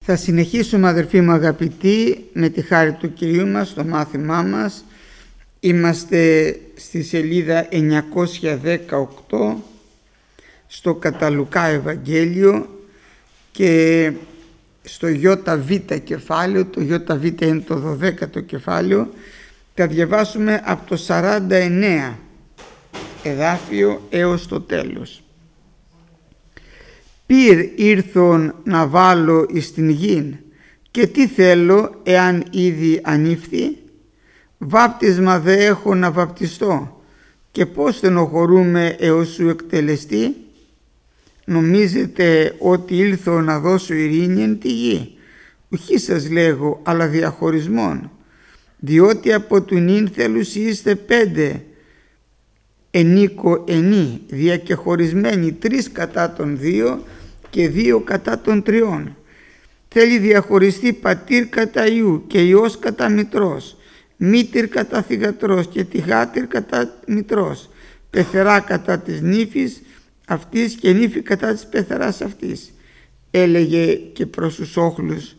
Θα συνεχίσουμε, αδερφοί μου αγαπητοί, με τη χάρη του Κυρίου μας στο μάθημά μας. Είμαστε στη σελίδα 918 στο κατά Λουκά Ευαγγέλιο και στο ΙΒ κεφάλαιο. Το ΙΒ είναι το 12ο κεφάλαιο. Θα διαβάσουμε από το 49 εδάφιο έως το τέλος. «Πυρ ήρθον να βάλω εις την γην, και τι θέλω εάν ήδη ανήφθη; Βάπτισμα δε έχω να βαπτιστώ, και πώς στενοχωρούμε έως σου εκτελεστεί; Νομίζετε ότι ήλθω να δώσω ειρήνη εν τη γη; Ουχή σας λέγω, αλλά διαχωρισμόν. Διότι από του νυν θέλουσι είστε 5 ενίκο ενή, δια και χωρισμένοι 3 κατά των 2 και 2 κατά των 3. Θέλει διαχωριστεί πατήρ κατά Υιού και Υιός κατά μητρός, μήτηρ κατά θυγατρός και θυγάτηρ κατά μητρός, πεθερά κατά της νύφης αυτής και νύφη κατά της πεθεράς αυτής. Έλεγε και προς τους όχλους,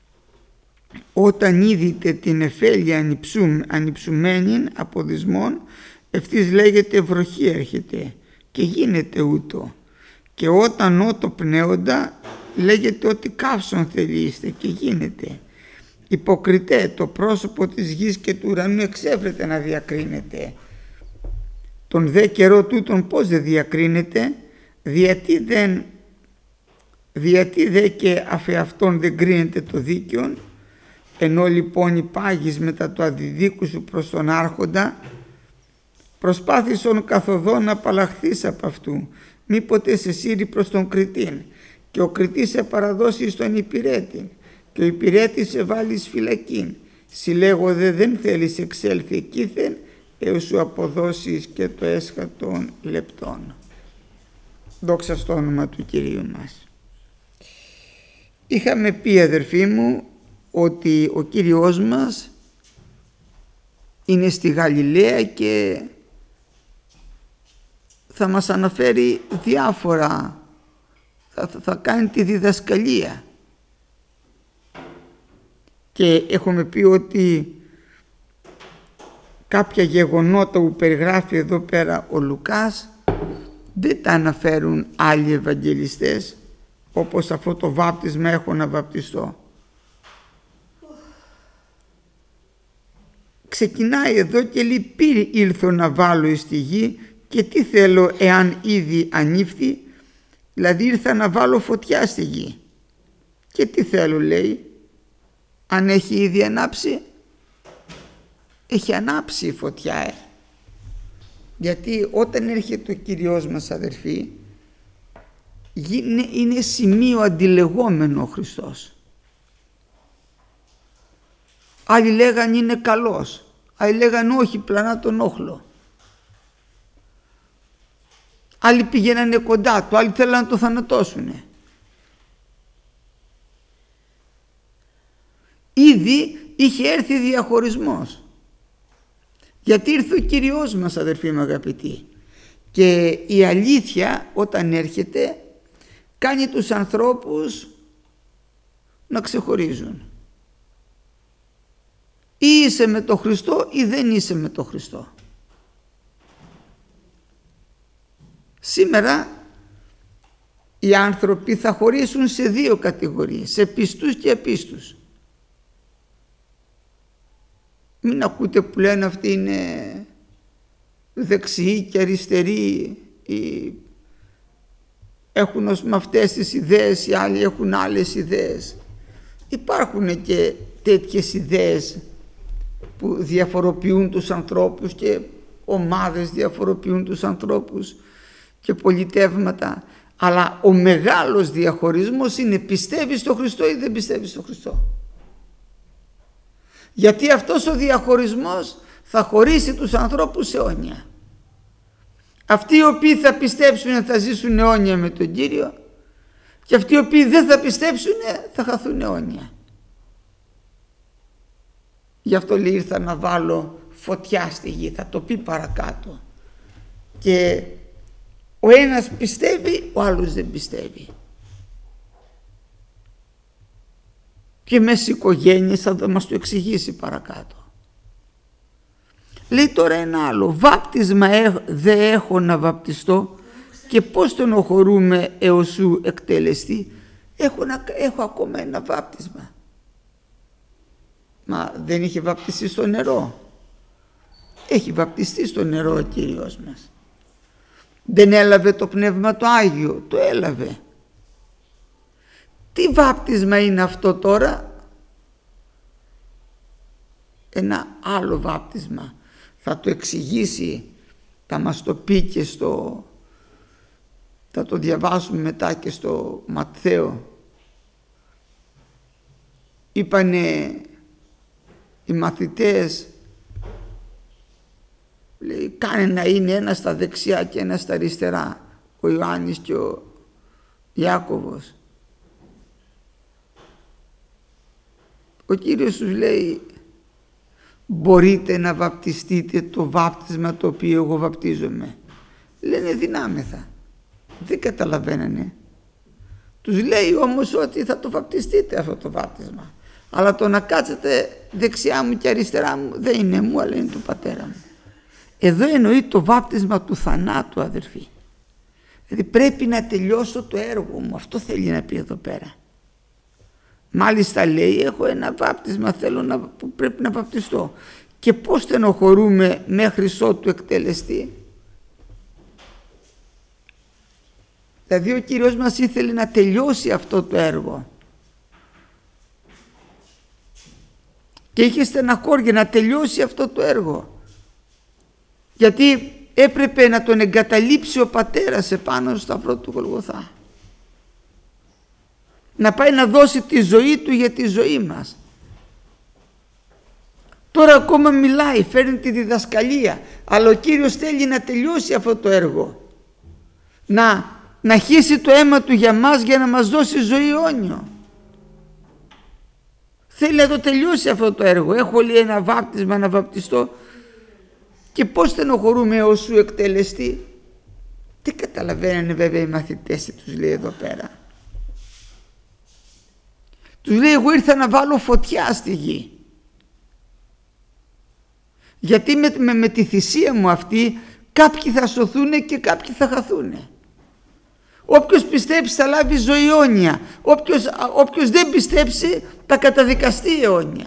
όταν είδητε την εφέλεια ανυψουμένην από δυσμών, ευθύς λέγεται βροχή έρχεται και γίνεται ούτω. Και όταν ότο πνέοντα, λέγεται ότι καύσον θελείστε και γίνεται. Υποκριτέ, το πρόσωπο της γης και του ουρανού εξέβρεται να διακρίνεται. Τον δε καιρό τούτον πώς δεν διακρίνεται, διατί δε και αφεαυτόν δεν κρίνεται το δίκαιον, ενώ λοιπόν υπάγεις μετά το αντιδίκου σου προς τον άρχοντα, προσπάθησον καθοδόν να απαλλαχθείς από αυτού, μήποτε σε σύρει προς τον κριτήν, και ο κριτής σε παραδώσει στον υπηρέτην, και ο υπηρέτης σε βάλει φυλακήν. Συλλέγω δεν θέλεις εξέλθει εκείθεν, έως σου αποδώσεις και το έσχατον λεπτών. Δόξα στο όνομα του Κυρίου μας. Είχαμε πει, αδερφοί μου, ότι ο Κύριος μας είναι στη Γαλιλαία και θα μας αναφέρει διάφορα, θα κάνει τη διδασκαλία. Και έχουμε πει ότι κάποια γεγονότα που περιγράφει εδώ πέρα ο Λουκάς δεν τα αναφέρουν άλλοι Ευαγγελιστές, όπως αυτό το βάπτισμα έχω να βαπτιστώ. Ξεκινάει εδώ και λέει, πυρ ήλθω να βάλω εις τη γη, και τι θέλω εάν ήδη ανήφθη, δηλαδή ήρθα να βάλω φωτιά στη γη. Και τι θέλω, λέει, αν έχει ήδη ανάψει? Έχει ανάψει η φωτιά, γιατί όταν έρχεται ο Κύριος μας, αδερφοί, είναι σημείο αντιλεγόμενο ο Χριστός. Άλλοι λέγαν είναι καλός, άλλοι λέγαν όχι, πλανά τον όχλο. Άλλοι πηγαίνανε κοντά του, άλλοι θέλαν να το θανατώσουνε. Ήδη είχε έρθει διαχωρισμός. Γιατί ήρθε ο Κύριος μας, αδερφοί μου αγαπητοί. Και η αλήθεια όταν έρχεται κάνει τους ανθρώπους να ξεχωρίζουν. Ή είσαι με τον Χριστό ή δεν είσαι με τον Χριστό. Σήμερα οι άνθρωποι θα χωρίσουν σε 2 κατηγορίες, σε πιστούς και απίστους. Μην ακούτε που λένε αυτοί είναι δεξιοί και αριστεροί, ή έχουν ως με αυτές τις ιδέες, οι άλλοι έχουν άλλες ιδέες. Υπάρχουν και τέτοιες ιδέες που διαφοροποιούν τους ανθρώπους και ομάδες διαφοροποιούν τους ανθρώπους και πολιτεύματα, αλλά ο μεγάλος διαχωρισμός είναι πιστεύεις στο Χριστό ή δεν πιστεύεις στο Χριστό. Γιατί αυτός ο διαχωρισμός θα χωρίσει τους ανθρώπους αιώνια. Αυτοί οι οποίοι θα πιστέψουν θα ζήσουν αιώνια με τον Κύριο, και αυτοί οι οποίοι δεν θα πιστέψουν θα χαθούν αιώνια. Γι' αυτό λέει ήρθα να βάλω φωτιά στη γη, θα το πει παρακάτω. Και ο ένας πιστεύει, ο άλλος δεν πιστεύει. και μέσα στις οικογένειες, θα μας το εξηγήσει παρακάτω. Λέει τώρα ένα άλλο, βάπτισμα δεν έχω να βαπτιστώ και πώς στενοχωρούμε έως σου εκτελεστεί. Έχω ακόμα ένα βάπτισμα. Μα δεν είχε βαπτιστεί στο νερό. Έχει βαπτιστεί στο νερό ο Κύριος μας. Δεν έλαβε το Πνεύμα το Άγιο, το έλαβε. Τι βάπτισμα είναι αυτό τώρα? Ένα άλλο βάπτισμα. Θα το εξηγήσει, θα μας το πει και θα το διαβάσουμε μετά και στο Ματθαίο. Είπανε οι μαθητές, λέει, κάνε να είναι ένα στα δεξιά και ένα στα αριστερά, ο Ιωάννης και ο Ιάκωβος. Ο Κύριος τους λέει, μπορείτε να βαπτιστείτε το βάπτισμα το οποίο εγώ βαπτίζομαι? Λένε δυνάμεθα. Δεν καταλαβαίνανε. Τους λέει όμως ότι θα το βαπτιστείτε αυτό το βάπτισμα, αλλά το να κάτσετε δεξιά μου και αριστερά μου δεν είναι μου, αλλά είναι του πατέρα μου. Εδώ εννοεί το βάπτισμα του θανάτου, αδερφοί. Δηλαδή πρέπει να τελειώσω το έργο μου, αυτό θέλει να πει εδώ πέρα. Μάλιστα λέει, έχω ένα βάπτισμα που πρέπει να βαπτιστώ. Και πώς στενοχωρούμε μέχρι ότου εκτελεστεί? Δηλαδή ο Κύριος μας ήθελε να τελειώσει αυτό το έργο και είχε στεναχώρια να τελειώσει αυτό το έργο, γιατί έπρεπε να τον εγκαταλείψει ο πατέρας επάνω στο σταυρό του Γολγοθά, να πάει να δώσει τη ζωή του για τη ζωή μας. Τώρα ακόμα μιλάει, φέρνει τη διδασκαλία, αλλά ο Κύριος θέλει να τελειώσει αυτό το έργο, να χύσει το αίμα του για μας, για να μας δώσει ζωή αιώνιο. Θέλει να το τελειώσει αυτό το έργο. Έχω, λέει, ένα βάπτισμα να βαπτιστώ και πώς στενοχωρούμε έως σου εκτελεστεί? Τι καταλαβαίνανε βέβαια οι μαθητές, τους λέει εδώ πέρα. Τους λέει, εγώ ήρθα να βάλω φωτιά στη γη, γιατί με τη θυσία μου αυτή κάποιοι θα σωθούν και κάποιοι θα χαθούν. Όποιος πιστέψει θα λάβει ζωή αιώνια, όποιος δεν πιστέψει θα καταδικαστεί αιώνια.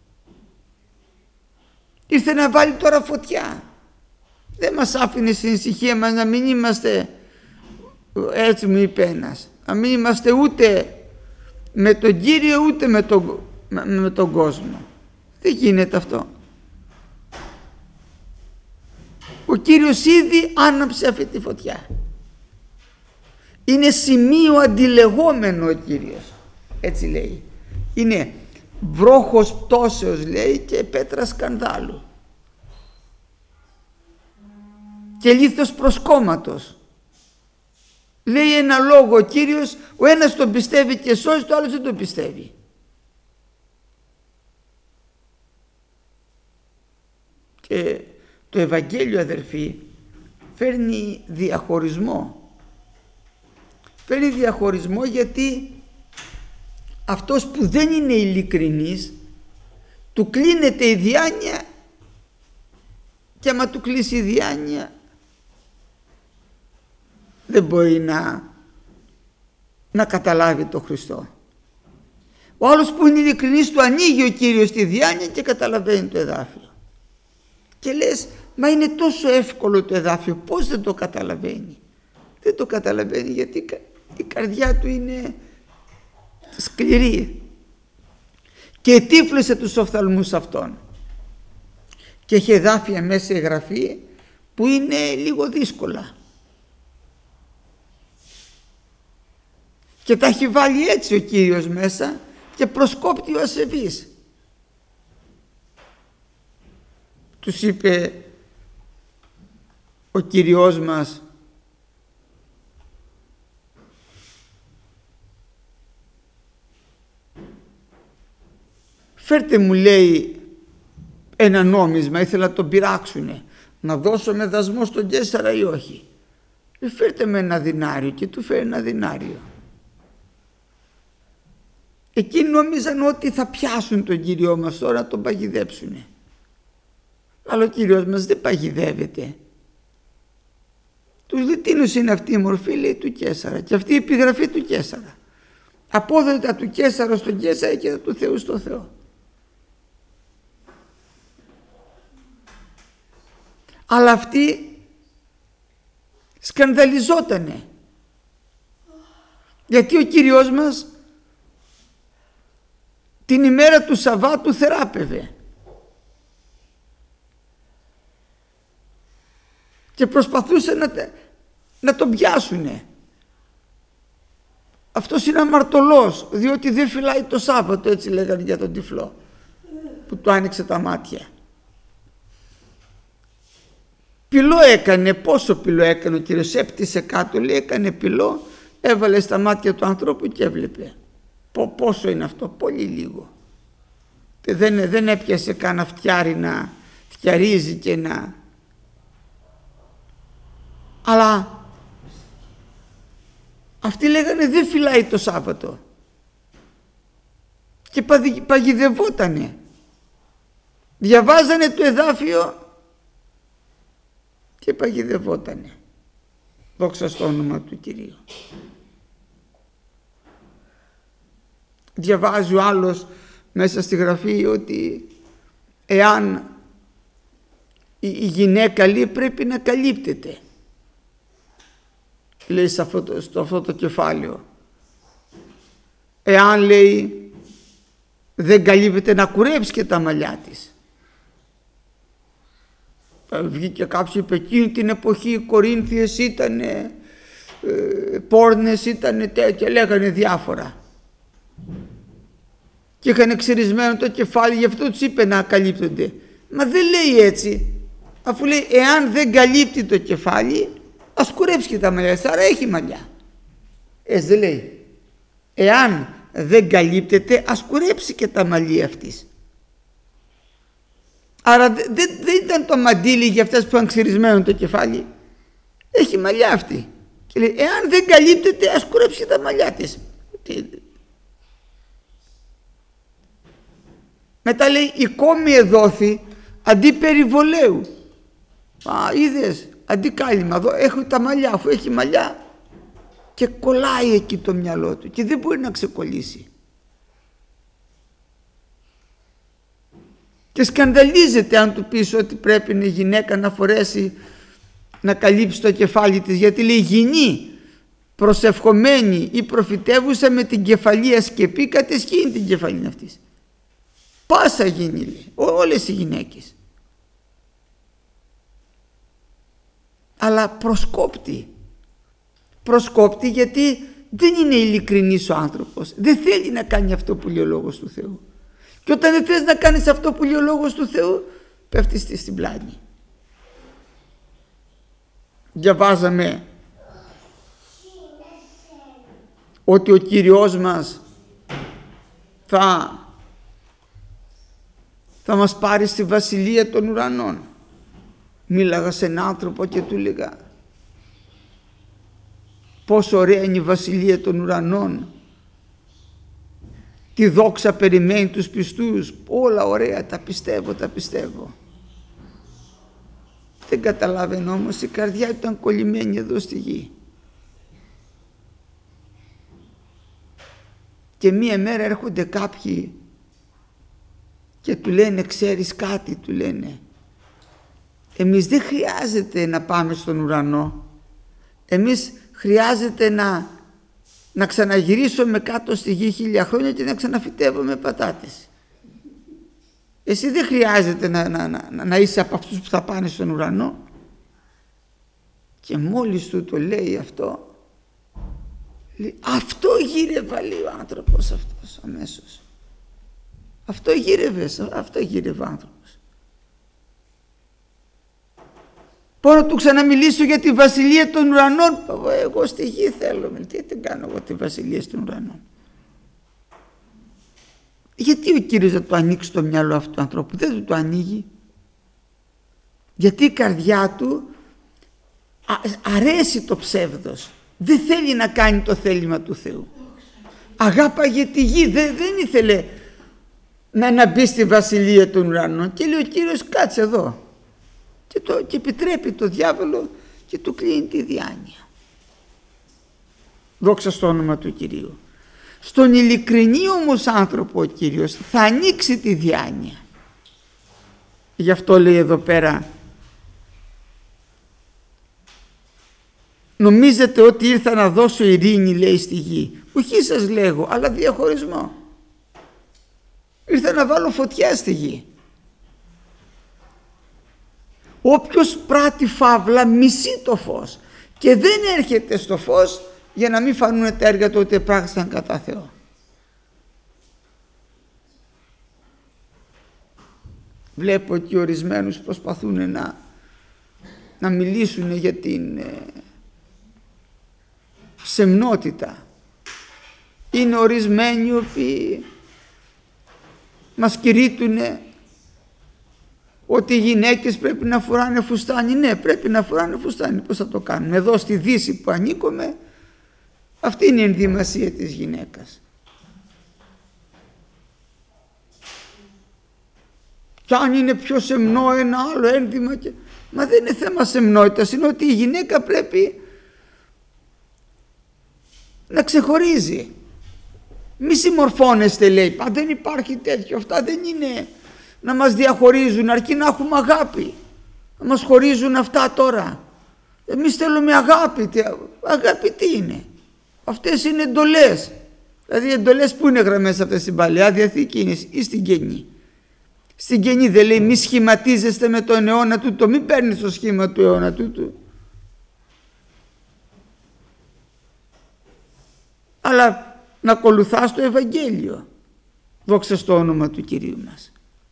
Ήρθε να βάλει τώρα φωτιά. Δεν μας άφηνε στην ησυχία μας να μην είμαστε, έτσι μου είπε ένας, να μην είμαστε ούτε με τον Κύριο ούτε με τον κόσμο. Δεν γίνεται αυτό. Ο Κύριος ήδη άναψε αυτή τη φωτιά. Είναι σημείο αντιλεγόμενο ο Κύριος, έτσι λέει. Είναι βρόχος πτώσεως, λέει, και πέτρα σκανδάλου και λίθος προσκόμματος. Λέει ένα λόγο ο Κύριος, ο ένας τον πιστεύει και σώζει, το άλλος δεν τον πιστεύει. Και το Ευαγγέλιο, αδερφοί, φέρνει διαχωρισμό. Φέρνει διαχωρισμό γιατί αυτός που δεν είναι ειλικρινής, του κλείνεται η διάνοια, και άμα του κλείσει η διάνοια δεν μπορεί να καταλάβει τον Χριστό. Ο άλλος που είναι ειλικρινής, του ανοίγει ο Κύριος τη διάνοια και καταλαβαίνει το εδάφιο. Και λες, μα είναι τόσο εύκολο το εδάφιο, πώς δεν το καταλαβαίνει? Δεν το καταλαβαίνει γιατί η καρδιά του είναι σκληρή και τύφλωσε τους οφθαλμούς αυτών, και έχει εδάφια μέσα η Γραφή που είναι λίγο δύσκολα και τα έχει βάλει έτσι ο Κύριος μέσα και προσκόπτει ο ασεβής. Τους είπε ο Κύριος μας, φέρτε μου, λέει, ένα νόμισμα, ήθελα να τον πειράξουνε, να δώσω με δασμό στον Καίσαρα ή όχι? Φέρτε με ένα δινάριο, και του φέρει ένα δινάριο. Εκείνοι νόμιζαν ότι θα πιάσουν τον Κύριό μας τώρα να τον παγιδέψουνε. Αλλά ο Κύριος μας δεν παγιδεύεται. Τους Λιτίνους είναι αυτή η μορφή, λέει, του Καίσαρα, και αυτή η επιγραφή του Καίσαρα. Απόδοτα του Καίσαρα στον Καίσαρα και του Θεού στο Θεό. Αλλά αυτοί σκανδαλιζότανε, γιατί ο Κύριος μας την ημέρα του Σαββάτου θεράπευε και προσπαθούσαν να τον πιάσουνε. Αυτός είναι αμαρτωλός, διότι δεν φυλάει το Σάββατο, έτσι λέγανε για τον τυφλό που του άνοιξε τα μάτια. Πυλό έκανε. Πόσο πυλό έκανε ο Κύριος? Έπτυσε κάτω, λέει, έκανε πυλό, έβαλε στα μάτια του ανθρώπου και έβλεπε. Πόσο είναι αυτό? Πολύ λίγο. Και δεν έπιασε καν φτιάρι να φτιαρίζει και να... Αλλά αυτοί λέγανε δεν φυλάει το Σάββατο και παγιδευότανε. Διαβάζανε το εδάφιο και παγιδευότανε. Δόξα στο όνομα του Κυρίου. Διαβάζει ο άλλος μέσα στη Γραφή ότι εάν η γυναίκα, λέει, πρέπει να καλύπτεται, λέει σε αυτό το κεφάλαιο. Εάν, λέει, δεν καλύπτεται, να κουρέψει και τα μαλλιά της. Βγήκε κάποιος, είπε, εκείνη την εποχή οι Κορίνθιες ήτανε πόρνες, ήτανε τέτοια, λέγανε διάφορα και είχαν εξυρισμένο το κεφάλι, γι' αυτό τους είπε να καλύπτονται. Μα δεν λέει έτσι, αφού λέει εάν δεν καλύπτει το κεφάλι ας κουρέψει και τα μαλλιά, άρα έχει μαλλιά. Έτσι δεν λέει? Εάν δεν καλύπτεται ας κουρέψει και τα μαλλιά αυτής. Άρα δεν ήταν το μαντίλι για αυτές που ήταν ξυρισμένο το κεφάλι, έχει μαλλιά αυτή και λέει εάν δεν καλύπτεται ας κουρέψει και τα μαλλιά της. Μετά λέει η κόμη εδόθη αντί περιβολέου. Είδες, αντί κάλυμα, εδώ έχω τα μαλλιά, αφού έχει μαλλιά και κολλάει εκεί το μυαλό του και δεν μπορεί να ξεκολλήσει και σκανδαλίζεται αν του πεις ότι πρέπει η γυναίκα να φορέσει, να καλύψει το κεφάλι της, γιατί λέει γυνή προσευχομένη ή προφητεύουσα με την κεφαλία σκεπή κατεσχύει την κεφαλή αυτής. Πάσα γυνή, λέει, όλες οι γυναίκες. Αλλά προσκόπτει γιατί δεν είναι ειλικρινής ο άνθρωπος, δεν θέλει να κάνει αυτό που λέει ο Λόγος του Θεού, και όταν δεν θες να κάνεις αυτό που λέει ο Λόγος του Θεού πέφτεις στην πλάνη. Διαβάζαμε ότι ο Κύριος μας θα μας πάρει στη βασιλεία των ουρανών. Μίλαγα σε έναν άνθρωπο και του έλεγα πόσο ωραία είναι η βασιλεία των ουρανών, τη δόξα περιμένει τους πιστούς, όλα ωραία, τα πιστεύω. Δεν καταλάβαινε όμως, η καρδιά του ήταν κολλημένη εδώ στη γη. Και μία μέρα έρχονται κάποιοι και του λένε ξέρεις κάτι, του λένε εμείς δεν χρειάζεται να πάμε στον ουρανό, εμείς χρειάζεται να ξαναγυρίσουμε κάτω στη γη 1000 χρόνια και να ξαναφυτεύουμε πατάτες. Εσύ δεν χρειάζεται να είσαι από αυτούς που θα πάνε στον ουρανό. Και μόλις του το λέει αυτό, λέει, αυτό γύρευα, λέει ο άνθρωπος αυτός αμέσως. Αυτό γύρευε ο άνθρωπος. Μπορώ να του ξαναμιλήσω για τη βασιλεία των ουρανών. Εγώ στη γη θέλω. Τι την κάνω εγώ τη βασιλεία των ουρανών? Γιατί ο Κύριος θα του ανοίξει το μυαλό αυτού του ανθρώπου? Δεν του το ανοίγει. Γιατί η καρδιά του αρέσει το ψεύδος. Δεν θέλει να κάνει το θέλημα του Θεού. αγάπαγε τη γη, δεν ήθελε να μπει στη βασιλεία των ουρανών, και λέει ο Κύριος κάτσε εδώ, και επιτρέπει το διάβολο και του κλείνει τη διάνοια. Δόξα στο όνομα του Κυρίου. Στον ειλικρινή όμως άνθρωπο ο Κύριος θα ανοίξει τη διάνοια. Γι' αυτό λέει εδώ πέρα, νομίζετε ότι ήρθα να δώσω ειρήνη, λέει, στη γη? Όχι σας λέγω, αλλά διαχωρισμό. Ήρθα να βάλω φωτιά στη γη. Όποιος πράττει φαύλα μισεί το φως και δεν έρχεται στο φως για να μην φανούν τα έργα του ότι πράξαν κατά Θεό. Βλέπω ότι ορισμένους προσπαθούν να μιλήσουν για την σεμνότητα. Είναι ορισμένοι οι οποίοι μας κηρύττουν ότι οι γυναίκες πρέπει να φοράνε φουστάνι. Ναι, πρέπει να φοράνε φουστάνι. Πώς θα το κάνουμε? Εδώ στη Δύση που ανήκουμε, αυτή είναι η ενδυμασία της γυναίκας. Κι αν είναι πιο σεμνό ένα άλλο ένδυμα, μα δεν είναι θέμα σεμνότητας, είναι ότι η γυναίκα πρέπει να ξεχωρίζει. Μη συμμορφώνεστε, λέει, δεν υπάρχει τέτοιο, αυτά δεν είναι να μας διαχωρίζουν, αρκεί να έχουμε αγάπη. Να μας χωρίζουν αυτά τώρα. Εμείς θέλουμε αγάπη. Αγάπη τι είναι? Αυτές είναι εντολές. Δηλαδή εντολές που είναι γραμμές αυτές στην Παλαιά Διαθήκη είναι ή στην Καινή? Στην Καινή δεν λέει μη σχηματίζεστε με τον αιώνα τούτο, μην παίρνεις το σχήμα του αιώνα τούτου. Αλλά να ακολουθάς το Ευαγγέλιο. Δόξα στο όνομα του Κυρίου μας.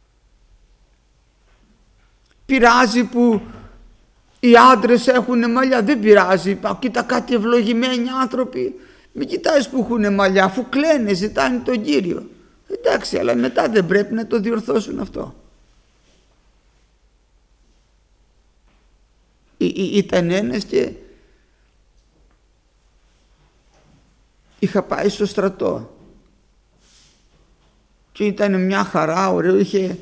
Πειράζει που οι άντρες έχουν μαλλιά? Δεν πειράζει. Κοίτα κάτι ευλογημένοι άνθρωποι. Μην κοιτάζεις που έχουν μαλλιά, αφού κλαίνε, ζητάνε τον Κύριο. Εντάξει, αλλά μετά δεν πρέπει να το διορθώσουν αυτό? Ήταν ένας και είχα πάει στο στρατό και ήταν μια χαρά, ωραίο,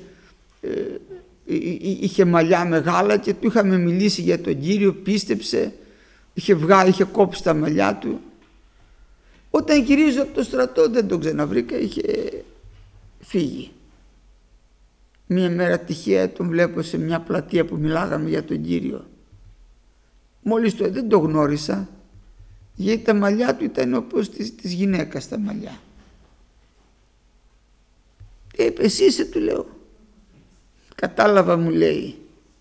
είχε μαλλιά μεγάλα και του είχαμε μιλήσει για τον Κύριο, πίστεψε, είχε κόψει τα μαλλιά του. Όταν γυρίζω από το στρατό δεν τον ξαναβρήκα, είχε φύγει. Μία μέρα τυχαία τον βλέπω σε μια πλατεία που μιλάγαμε για τον Κύριο. Μόλις δεν το γνώρισα, γιατί τα μαλλιά του ήταν όπως της γυναίκας τα μαλλιά. Εσύ είσαι, του λέω. Κατάλαβα, μου λέει.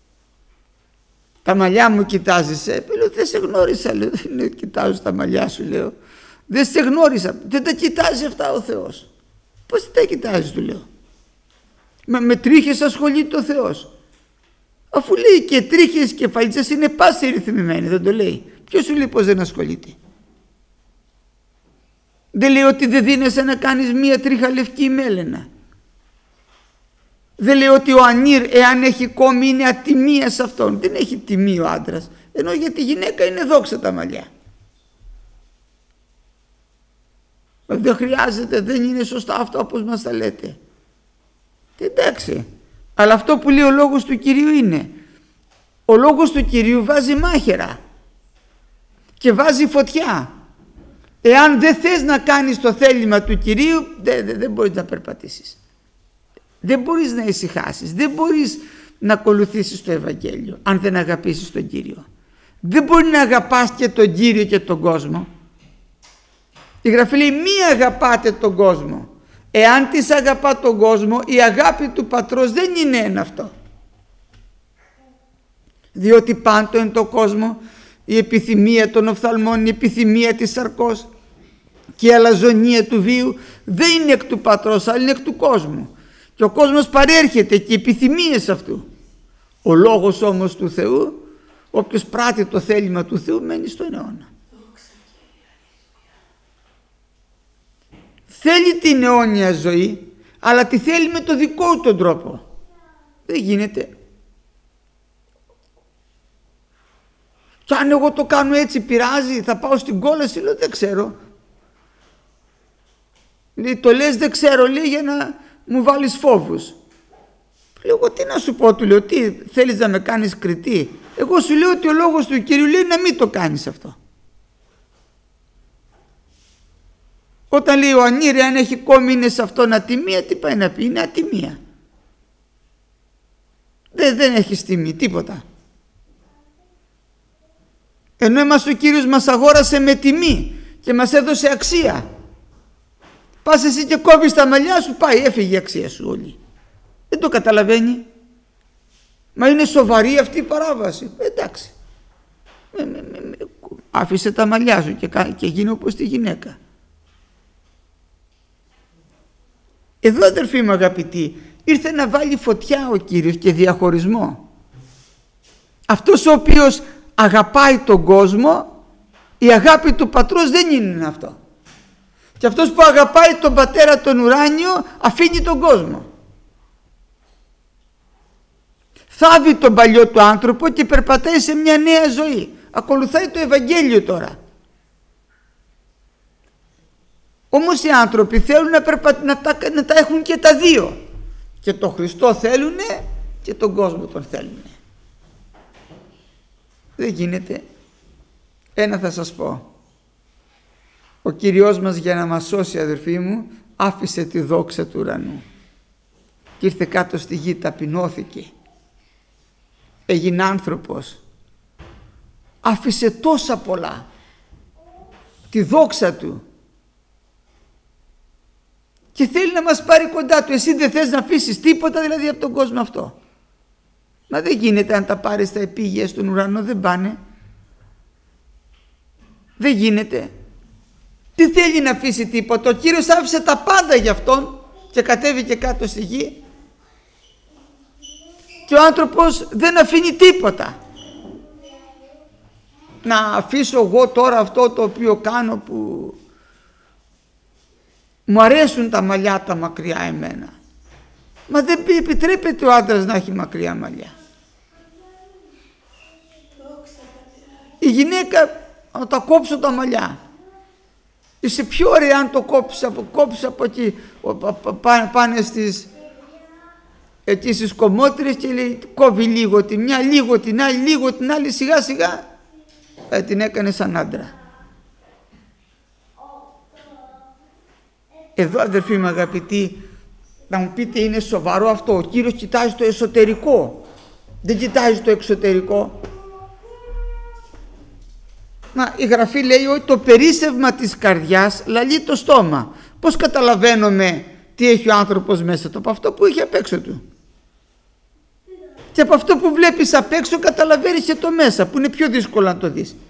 Τα μαλλιά μου κοιτάζεις? Λέω, δεν σε γνώρισα, λέω. Δεν κοιτάζω τα μαλλιά σου, λέω. Δεν σε γνώρισα. Δεν τα κοιτάζει αυτά ο Θεός. Πώς δεν τα κοιτάζεις, του λέω? Με τρίχες ασχολείται ο Θεός. Αφού λέει και τρίχες και φαλιτσές είναι πάση ρυθμισμένοι, δεν το λέει? Ποιος σου λέει πως δεν ασχολείται? Δεν λέει ότι δεν δίνεσαι να κάνεις μία τρίχα λευκή μέλαινα. Δεν λέει ότι ο ανήρ, εάν έχει κόμми, είναι ατιμία σε αυτόν. Δεν έχει τιμή ο άντρας. Ενώ για τη γυναίκα είναι δόξα τα μαλλιά. Δεν χρειάζεται, δεν είναι σωστά αυτό όπως μας τα λέτε. Εντάξει. Αλλά αυτό που λέει ο λόγος του Κυρίου είναι, ο λόγος του Κυρίου βάζει μάχαιρα και βάζει φωτιά. Εάν δεν θες να κάνεις το θέλημα του Κυρίου, δεν μπορείς να περπατήσεις. Δεν μπορείς να ησυχάσεις, δεν μπορείς να ακολουθήσεις το Ευαγγέλιο αν δεν αγαπήσεις τον Κύριο. Δεν μπορεί να αγαπάς και τον Κύριο και τον κόσμο. Η Γραφή λέει μη αγαπάτε τον κόσμο. Εάν της αγαπά τον κόσμο, η αγάπη του Πατρός δεν είναι ένα αυτό. Διότι πάντο εν το κόσμο η επιθυμία των οφθαλμών, η επιθυμία της σαρκός και η αλαζονία του βίου δεν είναι εκ του Πατρός, αλλά είναι εκ του κόσμου. Και ο κόσμος παρέρχεται και οι επιθυμίες αυτού. Ο λόγος όμως του Θεού, όποιος πράττει το θέλημα του Θεού, μένει στον αιώνα. Θέλει την αιώνια ζωή, αλλά τη θέλει με το δικό του τον τρόπο. Δεν γίνεται. Και αν εγώ το κάνω έτσι, πειράζει, θα πάω στην κόλαση? Λέω, δεν ξέρω. Λέει, το λες δεν ξέρω, λέει, για να μου βάλεις φόβους. Λέω, εγώ τι να σου πω, του λέω, τι θέλεις να με κάνεις κριτή? Εγώ σου λέω ότι ο λόγος του Κυρίου λέει να μην το κάνεις αυτό. Όταν λέει ο ανήρε, αν έχει κόμμα σε αυτόν ατιμία, τι πάει να πει? Είναι ατιμία. Δεν έχει τιμή, τίποτα. Ενώ εμάς ο Κύριος μας αγόρασε με τιμή και μας έδωσε αξία. Πας εσύ και κόβεις τα μαλλιά σου, πάει, έφυγε η αξία σου όλη. Δεν το καταλαβαίνει. Μα είναι σοβαρή αυτή η παράβαση. Εντάξει. Άφησε τα μαλλιά σου και γίνει όπως τη γυναίκα. Εδώ, αδερφοί μου αγαπητοί, ήρθε να βάλει φωτιά ο Κύριος και διαχωρισμό. Αυτός ο οποίος αγαπάει τον κόσμο, η αγάπη του Πατρός δεν είναι αυτό. Και αυτός που αγαπάει τον Πατέρα τον ουράνιο αφήνει τον κόσμο. Θάβει τον παλιό του άνθρωπο και περπατάει σε μια νέα ζωή. Ακολουθάει το Ευαγγέλιο τώρα. Όμως οι άνθρωποι θέλουν να τα έχουν και τα δύο. Και τον Χριστό θέλουνε και τον κόσμο τον θέλουνε. Δεν γίνεται. Ένα θα σας πω. Ο Κύριος μας, για να μας σώσει, αδερφοί μου, άφησε τη δόξα του ουρανού και ήρθε κάτω στη γη, ταπεινώθηκε, έγινε άνθρωπος, άφησε τόσα πολλά, τη δόξα του, και θέλει να μας πάρει κοντά του. Εσύ δεν θες να αφήσεις τίποτα δηλαδή από τον κόσμο αυτό? Μα δεν γίνεται. Αν τα πάρεις τα επίγεια στον ουρανό δεν πάνε. Δεν γίνεται. Τι θέλει να αφήσει τίποτα? Ο Κύριος άφησε τα πάντα για αυτόν και κατέβηκε κάτω στη γη. Και ο άνθρωπος δεν αφήνει τίποτα. Να αφήσω εγώ τώρα αυτό το οποίο κάνω, που μου αρέσουν τα μαλλιά τα μακριά εμένα. Μα δεν επιτρέπεται ο άντρας να έχει μακριά μαλλιά. Η γυναίκα, να τα κόψω τα μαλλιά. Είσαι πιο ωραία αν το κόψεις από εκεί. Πάνε εκεί στις κομμότρες και λέει, κόβει λίγο τη μια, λίγο την άλλη, λίγο την άλλη, σιγά σιγά την έκανε σαν άντρα. Εδώ, αδερφοί μου αγαπητοί, να μου πείτε, είναι σοβαρό αυτό? Ο Κύριος κοιτάζει το εσωτερικό, δεν κοιτάζει το εξωτερικό. Να, η Γραφή λέει ότι το περίσσευμα της καρδιάς λαλεί το στόμα. Πώς καταλαβαίνουμε τι έχει ο άνθρωπος μέσα του? Από αυτό που έχει απ' έξω του. Και από αυτό που βλέπεις απ' έξω καταλαβαίνεις και το μέσα, που είναι πιο δύσκολο να το δεις.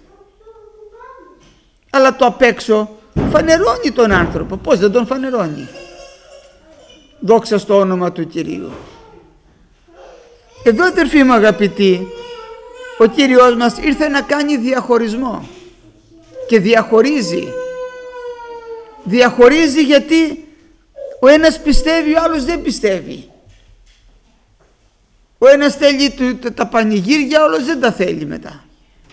Αλλά το απ' έξω φανερώνει τον άνθρωπο. Πώς δεν τον φανερώνει? Δόξα στο όνομα του Κυρίου. Εδώ, αδερφοί μου αγαπητοί, ο Κύριος μας ήρθε να κάνει διαχωρισμό και διαχωρίζει. Διαχωρίζει γιατί ο ένας πιστεύει, ο άλλος δεν πιστεύει. Ο ένας θέλει τα πανηγύρια, ο άλλος δεν τα θέλει μετά.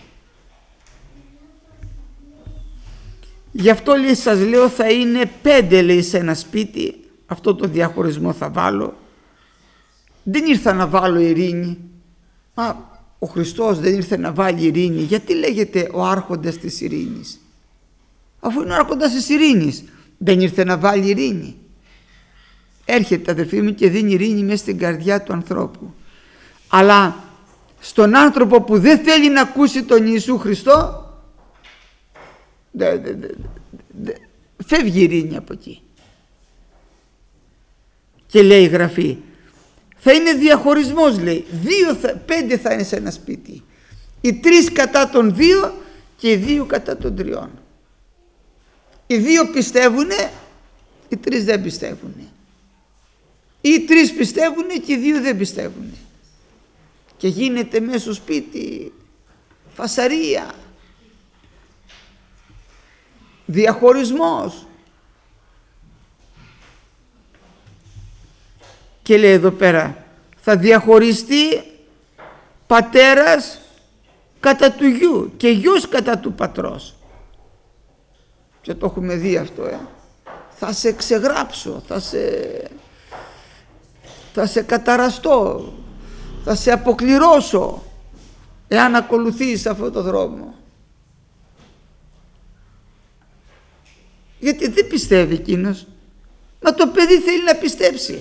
Γι' αυτό, λέει, σας λέω, θα είναι 5, λέει, σε ένα σπίτι. Αυτό το διαχωρισμό θα βάλω. Δεν ήρθα να βάλω ειρήνη. Μα ο Χριστός δεν ήρθε να βάλει ειρήνη? Γιατί λέγεται ο άρχοντας της ειρήνης? Αφού είναι ο άρχοντας της ειρήνης, δεν ήρθε να βάλει ειρήνη? Έρχεται, αδερφοί μου, και δίνει ειρήνη μέσα στην καρδιά του ανθρώπου. Αλλά στον άνθρωπο που δεν θέλει να ακούσει τον Ιησού Χριστό, φεύγει η ειρήνη από εκεί. Και λέει η Γραφή, θα είναι διαχωρισμός, λέει. 5 θα είναι σε ένα σπίτι. Οι 3 κατά των 2 και οι 2 κατά των 3. Οι 2 πιστεύουνε, οι 3 δεν πιστεύουνε. Οι 3 πιστεύουνε και οι 2 δεν πιστεύουνε. Και γίνεται μέσα στο σπίτι φασαρία, διαχωρισμός. Και λέει εδώ πέρα, θα διαχωριστεί πατέρας κατά του γιου και γιος κατά του πατρός. Και το έχουμε δει αυτό, θα σε ξεγράψω, θα σε καταραστώ, θα σε αποκληρώσω εάν ακολουθείς αυτόν τον δρόμο. Γιατί δεν πιστεύει εκείνος. Μα το παιδί θέλει να πιστέψει.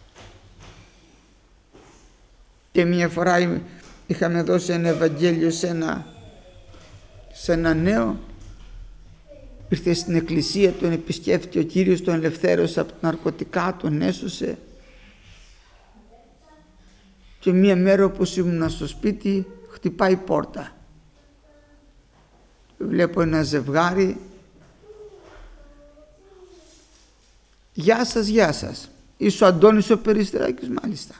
Και μια φορά είχαμε δώσει ένα Ευαγγέλιο σε ένα νέο. Ήρθε στην εκκλησία, τον επισκέφτηκε ο Κύριος, τον ελευθέρωσε από τα ναρκωτικά, τον έσωσε. Και μία μέρα όπως ήμουνα στο σπίτι, χτυπάει πόρτα. Βλέπω ένα ζευγάρι. «Γεια σας, γεια σας. Είσαι ο Αντώνης ο Περιστεράκης?» «Μάλιστα».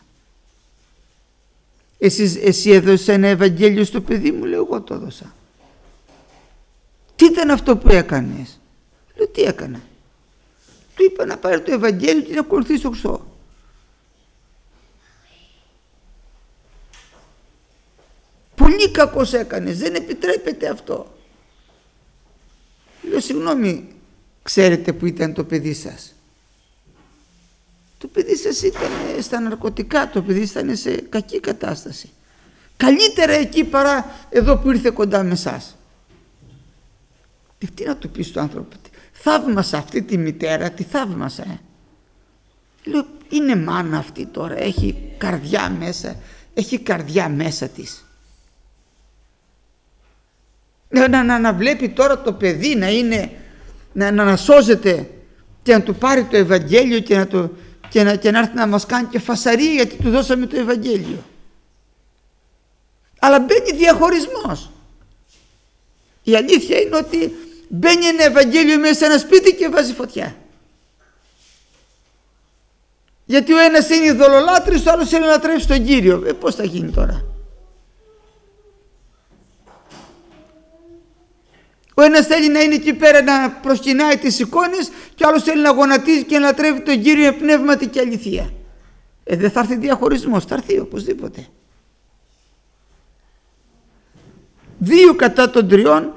«Εσύ έδωσες ένα Ευαγγέλιο στο παιδί μου?» Λέω, «Εγώ το έδωσα». «Τι ήταν αυτό που έκανες?» Λέω, «Τι έκανα?» Του είπα να πάρει το Ευαγγέλιο και να ακολουθήσει το Χριστό. «Πολύ κακός έκανες, δεν επιτρέπεται αυτό». Λέω, «Συγγνώμη, ξέρετε που ήταν το παιδί σας?» «Το παιδί σας ήταν στα ναρκωτικά, το παιδί ήταν σε κακή κατάσταση. Καλύτερα εκεί παρά εδώ που ήρθε κοντά με εσάς». Τι να του πεις στον άνθρωπο? Θαύμασα αυτή τη μητέρα, τη θαύμασα. Λέω, είναι μάνα αυτή τώρα, έχει καρδιά μέσα της. Να βλέπει τώρα το παιδί να ανασώζεται και να του πάρει το Ευαγγέλιο και να έρθει να μας κάνει και φασαρία γιατί του δώσαμε το Ευαγγέλιο. Αλλά μπαίνει διαχωρισμός. Η αλήθεια είναι ότι μπαίνει ένα Ευαγγέλιο μέσα σε ένα σπίτι και βάζει φωτιά. Γιατί ο ένας είναι ειδωλολάτρης, ο άλλος θέλει να λατρεύσει τον Κύριο. Πώς θα γίνει τώρα? Ο ένας θέλει να είναι εκεί πέρα να προσκυνάει τις εικόνες και ο άλλος θέλει να γονατίζει και να λατρεύει τον Κύριο με πνεύματι και αληθεία. Δεν θα έρθει διαχωρισμός, θα έρθει οπωσδήποτε. 2 κατά των 3,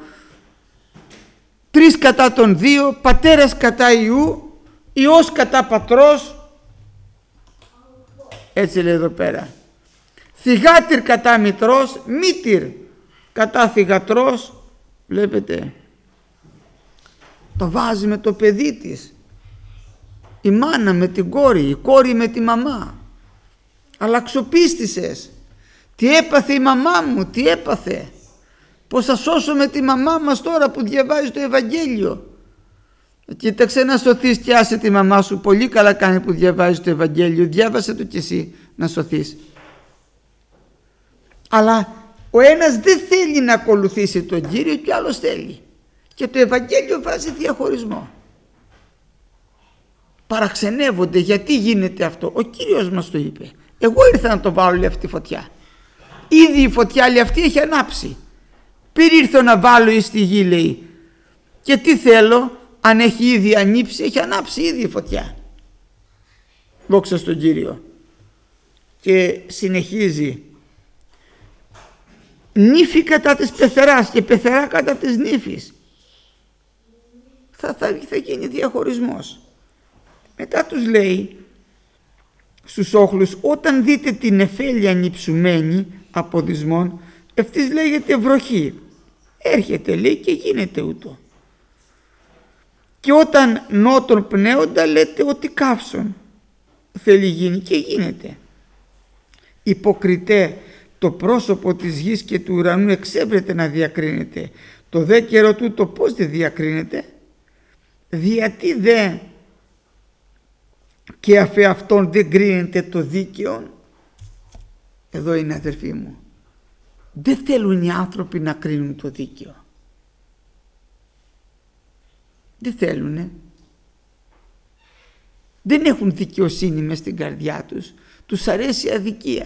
3 κατά των 2, πατέρας κατά Υιού, Υιός κατά Πατρός. Έτσι λέει εδώ πέρα. Θυγάτηρ κατά μητρός, μήτηρ κατά θυγατρός. Βλέπετε, το βάζει με το παιδί της. Η μάνα με την κόρη, η κόρη με τη μαμά. Αλλαξοπίστησες. Τι έπαθε η μαμά μου, τι έπαθε. Πώς θα σώσουμε τη μαμά μας τώρα που διαβάζει το Ευαγγέλιο. Κοίταξε να σωθείς και άσε τη μαμά σου. Πολύ καλά κάνει που διαβάζει το Ευαγγέλιο. Διάβασε το κι εσύ να σωθείς. Αλλά ο ένας δεν θέλει να ακολουθήσει τον Κύριο και ο άλλος θέλει. Και το Ευαγγέλιο βάζει διαχωρισμό. Παραξενεύονται γιατί γίνεται αυτό. Ο Κύριος μας το είπε. Εγώ ήρθα να το βάλω αυτή τη φωτιά. Ήδη η φωτιά λέει αυτή έχει ανάψει. Πριν ήρθω να βάλω εις τη γη, λέει. Και τι θέλω, αν έχει ήδη ανήψει, έχει ανάψει ήδη η φωτιά. Δόξα στον Κύριο. Και συνεχίζει. Νύφη κατά της πεθεράς και πεθερά κατά της νύφης. Θα γίνει διαχωρισμός. Μετά τους λέει στους όχλους, όταν δείτε την νεφέλια νυψουμένη από δυσμών, ευτής λέγεται βροχή. Έρχεται, λέει, και γίνεται ούτω. Και όταν νότον πνέοντα, λέτε ότι καύσον θέλει γίνει και γίνεται. Υποκριτέ, το πρόσωπο της γης και του ουρανού εξέβρεται να διακρίνεται. Το δε καιρό τούτο πώς δεν διακρίνεται? Γιατί δε και αφ' αυτόν δεν κρίνεται το δίκαιο? Εδώ είναι, αδερφοί μου. Δεν θέλουν οι άνθρωποι να κρίνουν το δίκαιο. Δεν θέλουνε. Δεν έχουν δικαιοσύνη μες στην καρδιά τους. Τους αρέσει η αδικία.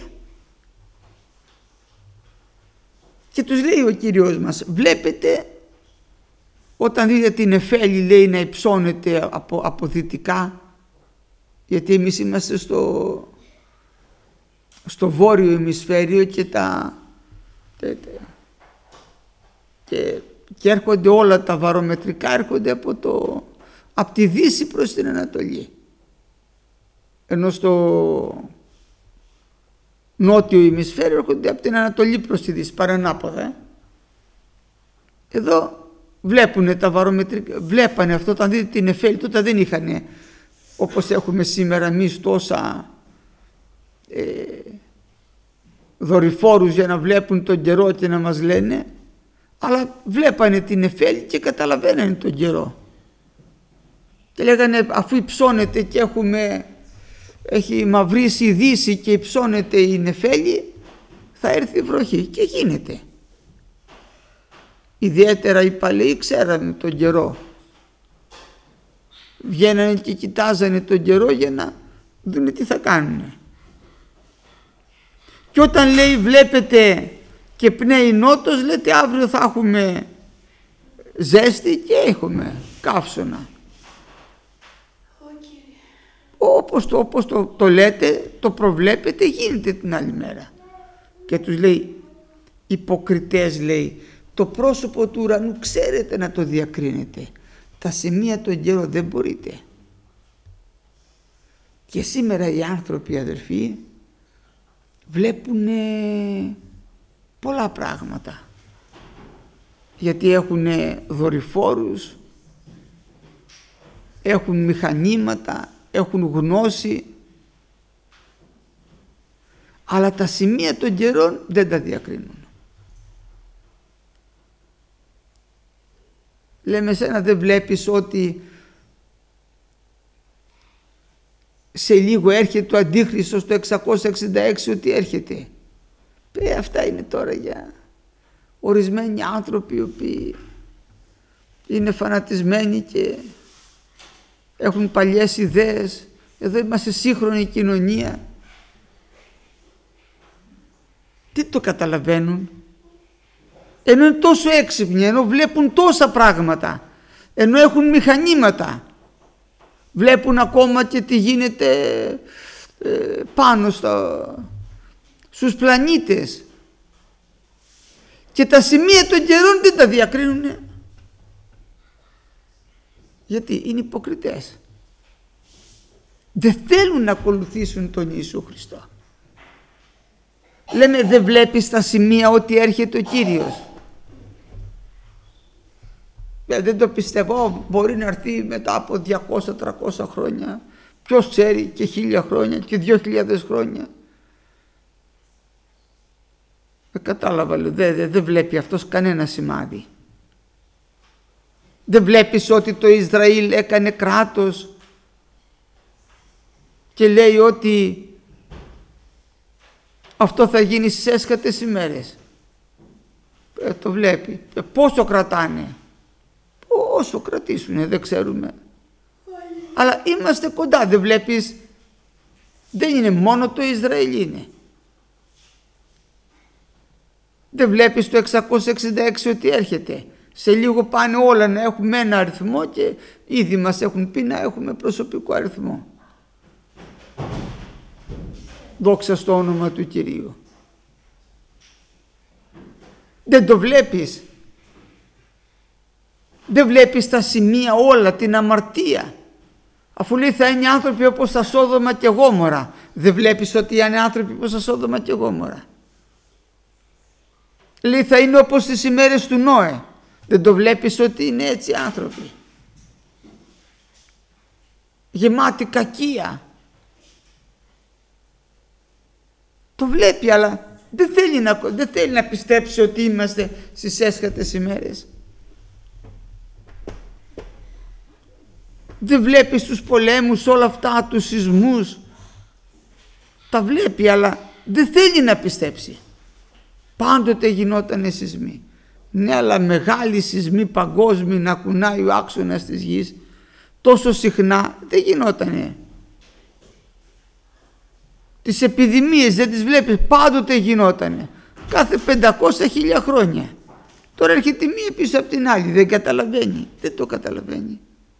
Και τους λέει ο Κύριος μας, βλέπετε όταν δείτε την νεφέλη, λέει, να υψώνεται από δυτικά, γιατί εμείς είμαστε στο βόρειο ημισφαίριο και έρχονται όλα τα βαρομετρικά, έρχονται από τη Δύση προς την Ανατολή. Ενώ στο νότιο ημισφαίριο έρχονται από την Ανατολή προς τη Δύση, παρανάποδα. Εδώ βλέπουνε τα βαρομετρικά, βλέπανε αυτό, όταν δείτε την Νεφέλη, τότε δεν είχαν όπως έχουμε σήμερα εμείς τόσα δορυφόρους για να βλέπουν τον καιρό και να μας λένε, αλλά βλέπανε την Νεφέλη και καταλαβαίνανε τον καιρό και λέγανε αφού υψώνεται και έχει μαυρίσει η Δύση και υψώνεται η Νεφέλη, θα έρθει η βροχή, και γίνεται. Ιδιαίτερα οι παλαιοί ξέρανε τον καιρό, βγαίνανε και κοιτάζανε τον καιρό για να δουν τι θα κάνουν. Και όταν λέει βλέπετε και πνέει νότος, λέτε αύριο θα έχουμε ζέστη και έχουμε καύσωνα. Όπως το λέτε, το προβλέπετε, γίνεται την άλλη μέρα. Και τους λέει, υποκριτές, λέει, το πρόσωπο του ουρανού ξέρετε να το διακρίνετε, τα σημεία των καιρών δεν μπορείτε. Και σήμερα οι άνθρωποι, αδερφοί, βλέπουν πολλά πράγματα, γιατί έχουν δορυφόρους, έχουν μηχανήματα, έχουν γνώση, αλλά τα σημεία των καιρών δεν τα διακρίνουν. Λέμε, εσένα δεν βλέπεις ότι σε λίγο έρχεται ο Αντίχριστος το 666, ότι έρχεται? Αυτά είναι τώρα για ορισμένοι άνθρωποι οι οποίοι είναι φανατισμένοι και έχουν παλιές ιδέες. Εδώ είμαστε σύγχρονη κοινωνία. Τι το καταλαβαίνουν? Ενώ είναι τόσο έξυπνοι, ενώ βλέπουν τόσα πράγματα, ενώ έχουν μηχανήματα, βλέπουν ακόμα και τι γίνεται πάνω στους πλανήτες, και τα σημεία των καιρών δεν τα διακρίνουν. Γιατί είναι υποκριτές, δεν θέλουν να ακολουθήσουν τον Ιησού Χριστό. Λέμε, δεν βλέπεις τα σημεία ότι έρχεται ο Κύριος? Δεν το πιστεύω, μπορεί να έρθει μετά από 200-300 χρόνια, ποιος ξέρει, και 1000 χρόνια και 2000 χρόνια. Δεν κατάλαβα, δεν βλέπει αυτός κανένα σημάδι. Δεν βλέπεις ότι το Ισραήλ έκανε κράτος και λέει ότι αυτό θα γίνει στις έσχατες ημέρες? Το βλέπει. Πόσο κρατάνε? Όσο κρατήσουνε, δεν ξέρουμε. Αλλά είμαστε κοντά, δεν βλέπεις? Δεν είναι μόνο το Ισραήλ είναι. Δεν βλέπεις το 666 ότι έρχεται? Σε λίγο πάνε όλα να έχουμε ένα αριθμό και ήδη μας έχουν πει να έχουμε προσωπικό αριθμό. Δόξα στο όνομα του Κυρίου. Δεν το βλέπεις? Δεν βλέπεις τα σημεία όλα, την αμαρτία? Αφού λέει θα είναι άνθρωποι όπως τα Σόδομα και Γόμορα, δεν βλέπεις ότι είναι άνθρωποι όπως τα Σόδομα και Γόμορα? Λέει θα είναι όπως τις ημέρες του Νόε, δεν το βλέπεις ότι είναι έτσι άνθρωποι? Γεμάτοι κακία. Το βλέπει, αλλά δεν θέλει να πιστέψει ότι είμαστε στις έσχατες ημέρες. Δεν βλέπεις τους πολέμους, όλα αυτά, τους σεισμούς? Τα βλέπει, αλλά δεν θέλει να πιστέψει. Πάντοτε γινότανε σεισμοί. Ναι, αλλά μεγάλοι σεισμοί παγκόσμιοι να κουνάει ο άξονας της γης τόσο συχνά δεν γινότανε. Τις επιδημίες δεν τις βλέπεις? Πάντοτε γινότανε. Κάθε 500.000 χρόνια. Τώρα έρχεται μία πίσω από την άλλη. Δεν καταλαβαίνει. Δεν το καταλαβαίνει.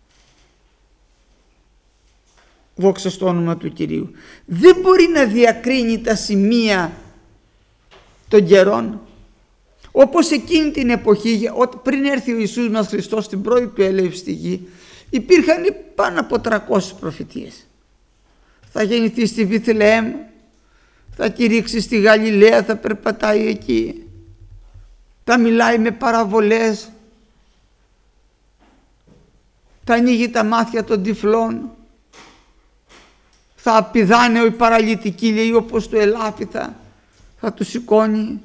Δόξα στο όνομα του Κυρίου. Δεν μπορεί να διακρίνει τα σημεία των καιρών. Όπως εκείνη την εποχή, πριν έρθει ο Ιησούς μας Χριστός στην πρώτη του έλευση στη γη, Υπήρχαν πάνω από 300 προφητείες. Θα γεννηθεί στη Βιθλεέμ, θα κηρύξει στη Γαλιλαία, θα περπατάει εκεί, θα μιλάει με παραβολές, θα ανοίγει τα μάτια των τυφλών, θα πηδάνε οι παραλυτικοί, λέει, όπως το ελάφι θα του σηκώνει.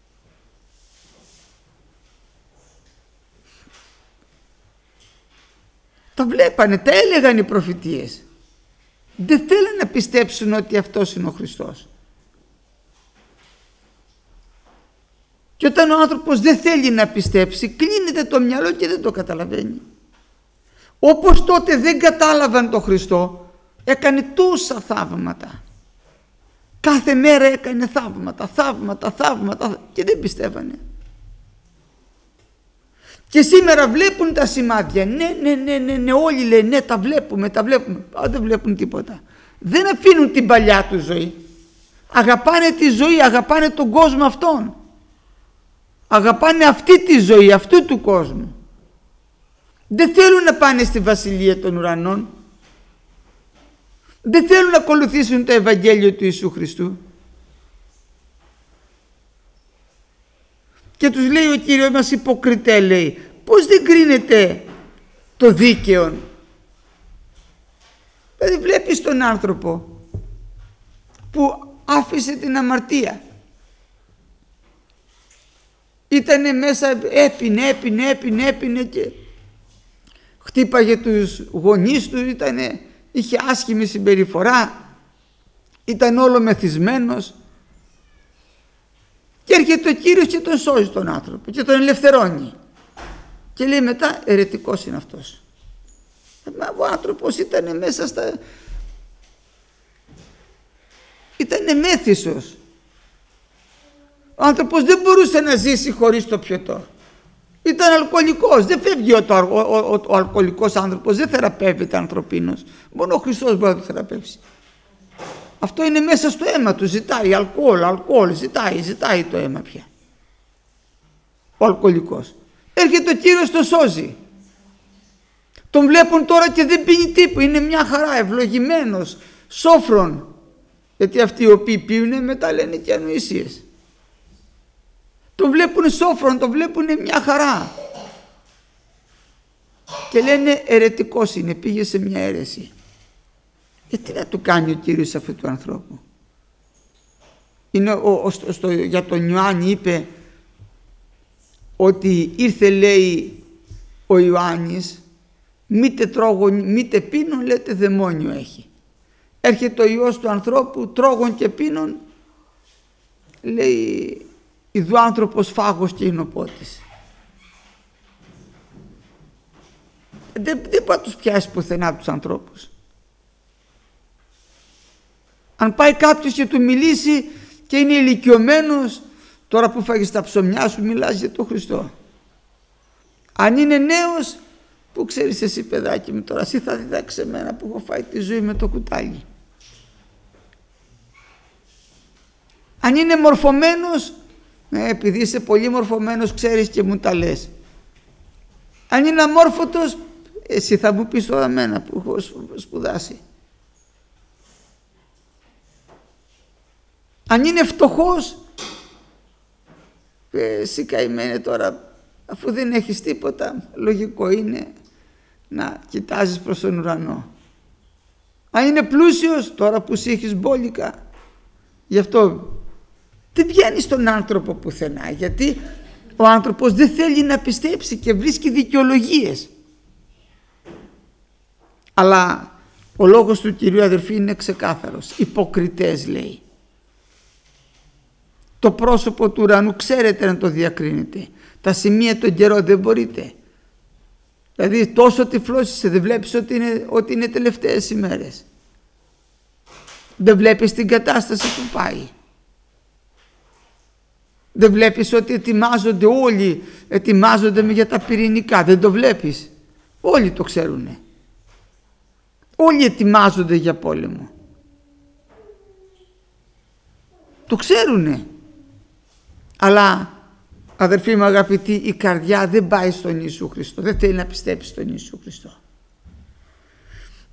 Τα βλέπανε, τα έλεγαν οι προφητείες. Δεν θέλουν να πιστέψουν ότι αυτός είναι ο Χριστός. Και όταν ο άνθρωπος δεν θέλει να πιστέψει, κλείνεται το μυαλό και δεν το καταλαβαίνει. Όπως τότε δεν κατάλαβαν τον Χριστό, έκανε τόσα θαύματα. Κάθε μέρα έκανε θαύματα και δεν πιστεύανε. Και σήμερα βλέπουν τα σημάδια. Ναι, όλοι λένε ναι, τα βλέπουμε. Αλλά δεν βλέπουν τίποτα. Δεν αφήνουν την παλιά του ζωή. Αγαπάνε τη ζωή, αγαπάνε τον κόσμο αυτόν. Αγαπάνε αυτή τη ζωή, αυτού του κόσμου. Δεν θέλουν να πάνε στη βασιλεία των ουρανών. Δεν θέλουν να ακολουθήσουν το Ευαγγέλιο του Ιησού Χριστού. Και τους λέει ο Κύριος μας, υποκριτέ, λέει, πώς δεν κρίνετε το δίκαιο? Δηλαδή βλέπεις τον άνθρωπο που άφησε την αμαρτία, ήτανε μέσα, έπινε και χτύπαγε τους γονείς του, είχε άσχημη συμπεριφορά, ήταν όλο μεθυσμένος. Και έρχεται ο Κύριος και τον σώζει τον άνθρωπο και τον ελευθερώνει. Και λέει μετά, αιρετικός είναι αυτός. Ο άνθρωπος ήταν μέσα ήτανε μέθυσος. Ο άνθρωπος δεν μπορούσε να ζήσει χωρίς το πιωτό. Ήταν αλκοολικός. Δεν φεύγει ο αλκοολικός άνθρωπος, δεν θεραπεύεται ανθρωπίνος. Μόνο ο Χριστός μπορεί να το θεραπεύσει. Αυτό είναι μέσα στο αίμα του, ζητάει αλκοόλ, ζητάει το αίμα πια. Ο αλκοολικός. Έρχεται ο Κύριος, το σώζει. Τον βλέπουν τώρα και δεν πίνει τίποτα, είναι μια χαρά, ευλογημένος, σόφρον. Γιατί αυτοί οι οποίοι πίνουν μετά λένε και ανοησίες. Τον βλέπουν σόφρον, τον βλέπουν μια χαρά. Και λένε αιρετικός είναι, πήγε σε μια αίρεση. Τι να του κάνει ο Κύριος αυτού του ανθρώπου? Για τον Ιωάννη είπε ότι ήρθε, λέει, ο Ιωάννης, μήτε τρώγων μήτε πίνων, λέτε δαιμόνιο έχει. Έρχεται ο Υιός του ανθρώπου, τρώγων και πίνων, λέει, ιδού άνθρωπος φάγος και υνοπότης. Δεν μπορεί να τους πιάσει πουθενά τους ανθρώπους. Αν πάει κάποιος και του μιλήσει και είναι ηλικιωμένος, τώρα που φάγεις τα ψωμιά σου μιλάς για τον Χριστό. Αν είναι νέος, που ξέρεις εσύ παιδάκι μου τώρα, εσύ θα διδάξεις εμένα που έχω φάει τη ζωή με το κουτάλι. Αν είναι μορφωμένος, επειδή είσαι πολύ μορφωμένος ξέρεις και μου τα λες. Αν είναι αμόρφωτος, εσύ θα μου πεις τώρα εμένα που έχω σπουδάσει. Αν είναι φτωχός, εσύ καημένε τώρα, αφού δεν έχεις τίποτα, λογικό είναι να κοιτάζεις προς τον ουρανό. Αν είναι πλούσιος, τώρα που εσύ έχεις μπόλικα, γι' αυτό δεν βγαίνει στον άνθρωπο πουθενά, γιατί ο άνθρωπος δεν θέλει να πιστέψει και βρίσκει δικαιολογίες. Αλλά ο λόγος του Κυρίου, αδερφοί, είναι ξεκάθαρος. Υποκριτές, λέει. Το πρόσωπο του ουρανού ξέρετε να το διακρίνετε. Τα σημεία των καιρών δεν μπορείτε. Δηλαδή τόσο τυφλός είσαι, δεν βλέπεις ότι είναι τελευταίες ημέρες. Δεν βλέπεις την κατάσταση που πάει. Δεν βλέπεις ότι ετοιμάζονται όλοι, ετοιμάζονται για τα πυρηνικά. Δεν το βλέπεις. Όλοι το ξέρουνε. Όλοι ετοιμάζονται για πόλεμο. Το ξέρουνε. Αλλά αδερφοί μου αγαπητοί, η καρδιά δεν πάει στον Ιησού Χριστό. Δεν θέλει να πιστέψει στον Ιησού Χριστό.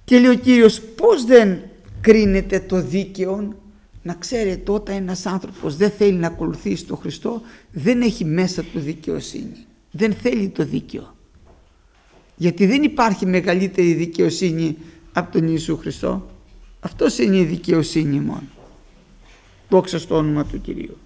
Και λέει ο Κύριος, πώς δεν κρίνεται το δίκαιο? Να ξέρετε, όταν ένας άνθρωπος δεν θέλει να ακολουθήσει τον Χριστό, δεν έχει μέσα του δικαιοσύνη. Δεν θέλει το δίκαιο. Γιατί δεν υπάρχει μεγαλύτερη δικαιοσύνη από τον Ιησού Χριστό. Αυτός είναι η δικαιοσύνη μόνο. Δόξα στο όνομα του Κυρίου.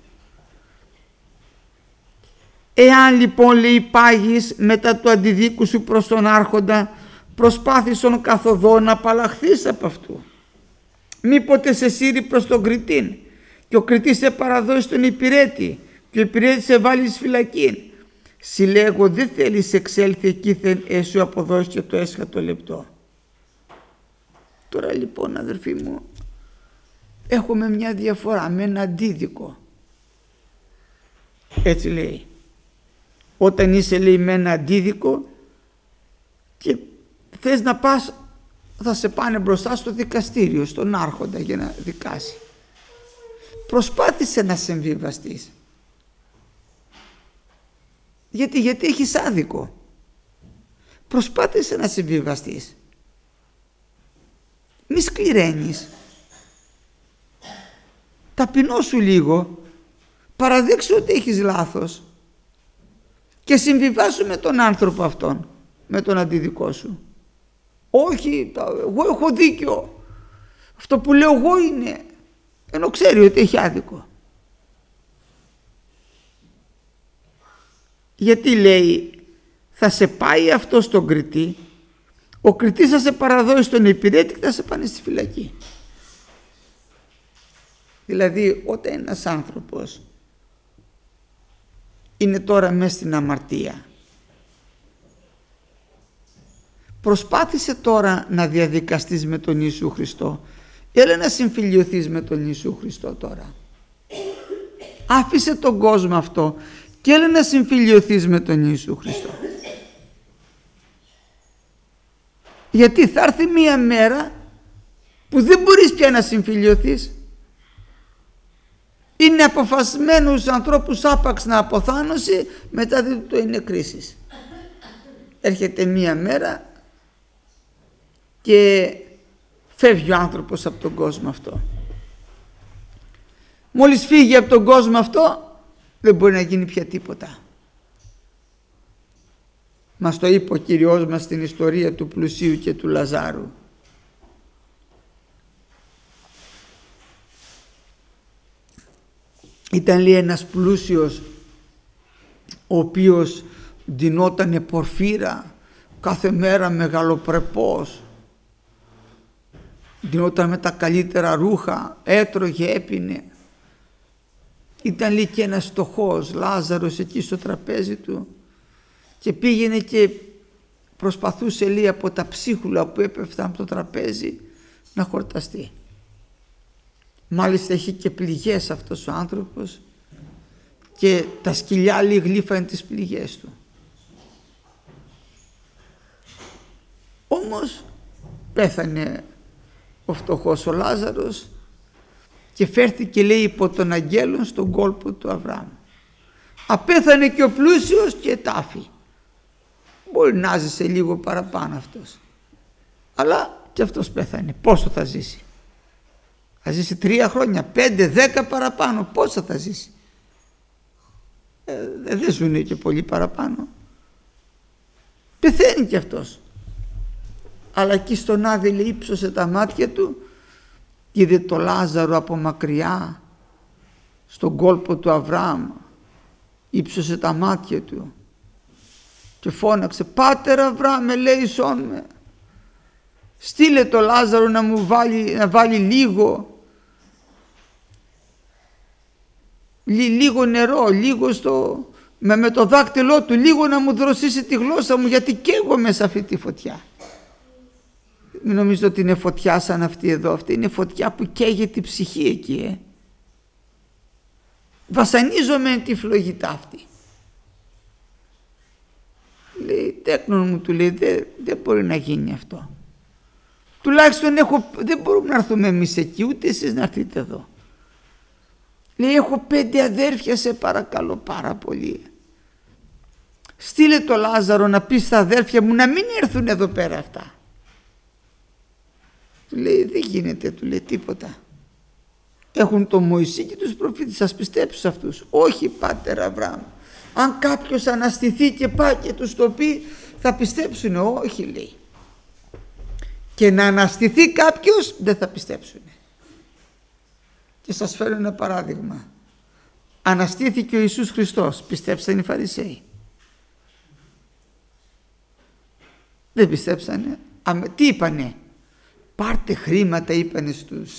Εάν λοιπόν, λέει, πάγεις μετά του αντιδίκου σου προς τον άρχοντα, προσπάθησον καθοδό να απαλλαχθείς από αυτού. Μήποτε σε σύρει προς τον κριτήν και ο κριτής σε παραδώσει στον υπηρέτη και ο υπηρέτης σε βάλει στη φυλακή. Συλλέγω, δεν θέλεις εξέλθει εκείθεν έσου αποδώσει και το έσχατο λεπτό. Τώρα λοιπόν, αδερφοί μου, έχουμε μια διαφορά με ένα αντίδικο. Έτσι λέει. Όταν είσαι, λέει, με ένα αντίδικο και θες να πας, θα σε πάνε μπροστά στο δικαστήριο, στον άρχοντα, για να δικάσει. Προσπάθησε να συμβιβαστείς. Γιατί έχεις άδικο. Προσπάθησε να συμβιβαστείς. Μη σκληραίνεις. Ταπεινώσου λίγο. Παραδείξου ότι έχεις λάθος. Και συμβιβάσου με τον άνθρωπο αυτόν, με τον αντιδικό σου. Όχι, εγώ έχω δίκιο. Αυτό που λέω εγώ είναι, ενώ ξέρει ότι έχει άδικο. Γιατί, λέει, θα σε πάει αυτό στον κριτή, ο κριτής θα σε παραδώσει στον υπηρέτη και θα σε πάνε στη φυλακή. Δηλαδή, όταν ένας άνθρωπος είναι τώρα μέσα στην αμαρτία, προσπάθησε τώρα να διαδικαστείς με τον Ιησού Χριστό. Έλα να συμφιλιωθείς με τον Ιησού Χριστό τώρα. Άφησε τον κόσμο αυτό και έλα να συμφιλιωθείς με τον Ιησού Χριστό. Γιατί θα έρθει μία μέρα που δεν μπορείς πια να συμφιλιωθείς. Είναι αποφασισμένους ανθρώπους άπαξ να αποθάνωση, μετά δεν το είναι κρίσεις. Έρχεται μία μέρα και φεύγει ο άνθρωπος από τον κόσμο αυτό. Μόλις φύγει από τον κόσμο αυτό, δεν μπορεί να γίνει πια τίποτα. Μας το είπε ο Κύριος μας στην ιστορία του πλουσίου και του Λαζάρου. Ήταν, λέει, ένας πλούσιος ο οποίος ντυνότανε πορφύρα κάθε μέρα, μεγαλοπρεπός, ντυνόταν με τα καλύτερα ρούχα, έτρωγε, έπινε. Ήταν, λέει, και ένας φτωχός Λάζαρος εκεί στο τραπέζι του και πήγαινε και προσπαθούσε, λέει, από τα ψίχουλα που έπεφταν από το τραπέζι να χορταστεί. Μάλιστα έχει και πληγές αυτός ο άνθρωπος και τα σκυλιά, λέει, γλύφανε τις πληγές του. Όμως πέθανε ο φτωχός ο Λάζαρος και φέρθηκε, λέει, υπό τον αγγέλων στον κόλπο του Αβραάμ. Απέθανε και ο πλούσιος και τάφη. Μπορεί να ζήσει λίγο παραπάνω αυτός, αλλά και αυτός πέθανε. Πόσο θα ζήσει? Θα ζήσει 3 χρόνια, 5, 10 παραπάνω. Πόσο θα ζήσει? Δεν ζουν και πολύ παραπάνω. Πεθαίνει και αυτός. Αλλά εκεί στον Άδη, λέει, ύψωσε τα μάτια του και είδε το Λάζαρο από μακριά στον κόλπο του Αβραάμ. Ύψωσε τα μάτια του και φώναξε, «Πάτερ Αβραάμ, ελέησόν με, στείλε το Λάζαρο να βάλει λίγο νερό, λίγο με το δάκτυλό του, λίγο να μου δροσίσει τη γλώσσα μου, γιατί καίγομαι σε αυτή τη φωτιά». Μην νομίζετε ότι είναι φωτιά σαν αυτή εδώ. Αυτή είναι φωτιά που καίγεται η ψυχή εκεί. Βασανίζομαι τη φλογητά αυτή. Λέει, τέκνον μου, του λέει, δεν μπορεί να γίνει αυτό. Τουλάχιστον δεν μπορούμε να έρθουμε εμείς εκεί, ούτε εσείς να έρθετε εδώ. Λέει, έχω 5 αδέρφια, σε παρακαλώ πάρα πολύ. Στείλε το Λάζαρο να πει στα αδέρφια μου να μην έρθουν εδώ πέρα αυτά. Του λέει δεν γίνεται, του λέει τίποτα. Έχουν τον Μωυσή και τους προφήτες, σας πιστέψω σε αυτούς. Όχι πάτερ Αβραάμ. Αν κάποιος αναστηθεί και πάει και τους το πει θα πιστέψουν. Όχι λέει. Και να αναστηθεί κάποιος δεν θα πιστέψουν. Και σας φέρω ένα παράδειγμα. Αναστήθηκε ο Ιησούς Χριστός. Πιστέψαν οι Φαρισαίοι? Δεν πιστέψανε. Τι είπανε? Πάρτε χρήματα, είπανε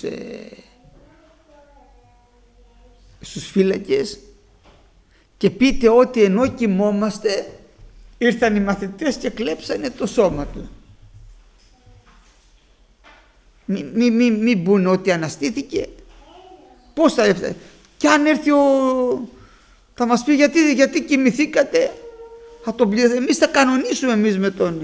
στους φύλακες και πείτε ότι ενώ κοιμόμαστε ήρθαν οι μαθητές και κλέψανε το σώμα του. Μην μπουν ότι αναστήθηκε. Πώς θα έφτανε? Κι αν έρθει θα μας πει γιατί κοιμηθήκατε, θα τον πληρώσουμε. Εμείς θα κανονίσουμε εμείς με τον...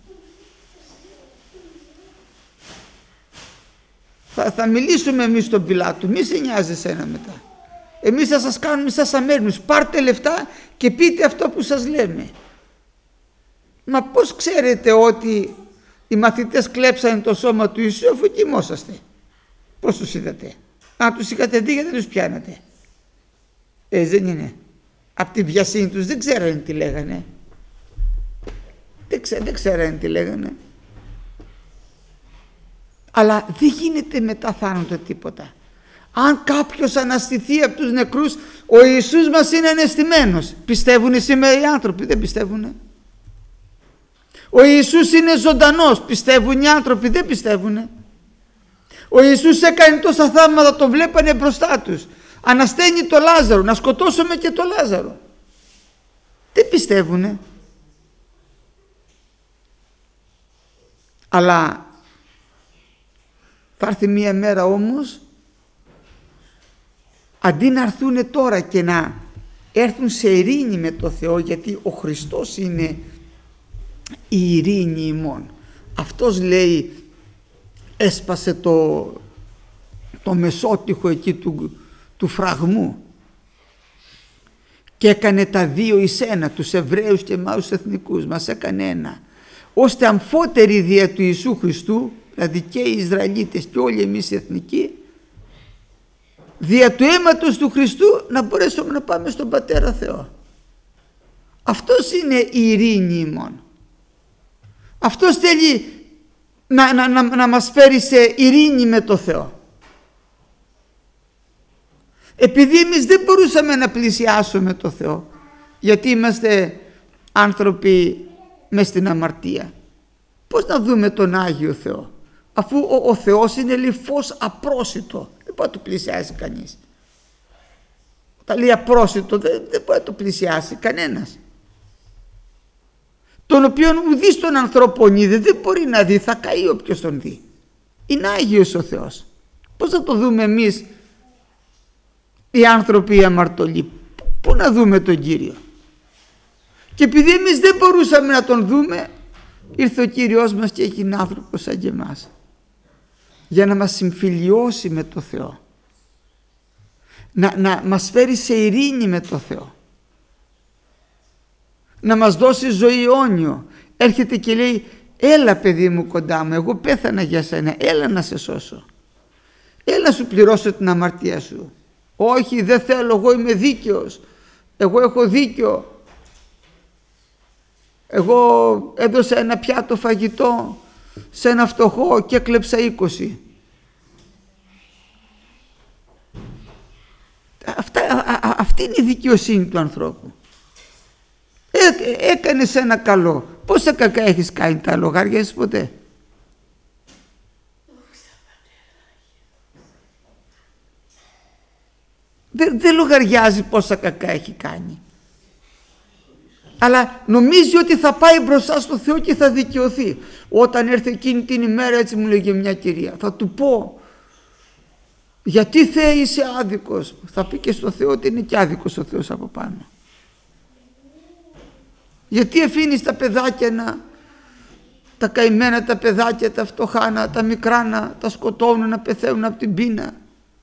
Θα μιλήσουμε εμείς στον Πιλάτο. Μη σε νοιάζει εσένα μετά. Εμείς θα σας κάνουμε σας αμέριμνους. Πάρτε λεφτά και πείτε αυτό που σας λέμε. Μα πώς ξέρετε ότι οι μαθητές κλέψανε το σώμα του Ιησού αφού κοιμόσαστε? Πώς τους είδατε? Αν τους είχατε δει γιατί τους πιάνατε? Δεν είναι. Από τη βιασύνη τους δεν ξέρανε τι λέγανε. Δεν ξέρανε τι λέγανε. Αλλά δεν γίνεται μετά θάνατο τίποτα. Αν κάποιος αναστηθεί από τους νεκρούς, ο Ιησούς μας είναι αναισθημένος. Πιστεύουν σήμερα οι άνθρωποι? Δεν πιστεύουν. Ο Ιησούς είναι ζωντανός. Πιστεύουν οι άνθρωποι? Δεν πιστεύουν. Ο Ιησούς έκανε τόσα θαύματα, το βλέπανε μπροστά τους. Ανασταίνει το Λάζαρο, να σκοτώσουμε και το Λάζαρο. Δεν πιστεύουνε. Αλλά θα έρθει μία μέρα όμως, αντί να έρθουν τώρα και να έρθουν σε ειρήνη με το Θεό, γιατί ο Χριστός είναι η ειρήνη ημών. Αυτός λέει έσπασε το μεσότυχο εκεί του φραγμού και έκανε τα δύο εις ένα, τους Εβραίους και εμάς τους εθνικούς, μας έκανε ένα, ώστε αμφότεροι δια του Ιησού Χριστού, δηλαδή και οι Ισραηλίτες και όλοι εμείς οι εθνικοί, δια του αίματος του Χριστού να μπορέσουμε να πάμε στον Πατέρα Θεό. Αυτός είναι η ειρήνη ημών. Αυτός θέλει να μας φέρει σε ειρήνη με το Θεό. Επειδή εμείς δεν μπορούσαμε να πλησιάσουμε το Θεό, γιατί είμαστε άνθρωποι μες στην αμαρτία, πώς να δούμε τον Άγιο Θεό, αφού ο Θεός είναι λέει φως απρόσιτο, δεν μπορεί να το πλησιάσει κανείς. Όταν λέει απρόσιτο δεν μπορεί να το πλησιάσει κανένας. Τον οποίον ουδής τον ανθρώπων είδε, δεν μπορεί να δει, θα καεί όποιος τον δει. Είναι Άγιος ο Θεός. Πώς θα το δούμε εμείς οι άνθρωποι οι αμαρτωλοί? Πού να δούμε τον Κύριο? Και επειδή εμείς δεν μπορούσαμε να τον δούμε, ήρθε ο Κύριος μας και έγινε άνθρωπος σαν και εμάς, για να μας συμφιλιώσει με το Θεό, να μας φέρει σε ειρήνη με το Θεό, να μας δώσει ζωή αιώνιο. Έρχεται και λέει έλα παιδί μου κοντά μου, εγώ πέθανα για σένα, έλα να σε σώσω, έλα σου πληρώσω την αμαρτία σου. Όχι, δεν θέλω, εγώ είμαι δίκαιος, εγώ έχω δίκιο, εγώ έδωσα ένα πιάτο φαγητό σε ένα φτωχό και έκλεψα 20. Αυτή είναι η δικαιοσύνη του ανθρώπου. Έκανες ένα καλό. Πόσα κακά έχεις κάνει? Τα λογάριασες ποτέ? Δεν λογαριάζει πόσα κακά έχει κάνει. Αλλά νομίζει ότι θα πάει μπροστά στο Θεό και θα δικαιωθεί. Όταν έρθει εκείνη την ημέρα, έτσι μου λέγε μια κυρία, θα του πω γιατί Θεέ είσαι άδικος? Θα πει και στο Θεό ότι είναι και άδικος ο Θεός από πάνω. Γιατί αφήνεις τα παιδάκια τα καημένα τα παιδάκια, τα φτωχά, τα μικρά να τα σκοτώνουν, να πεθαίνουν από την πείνα?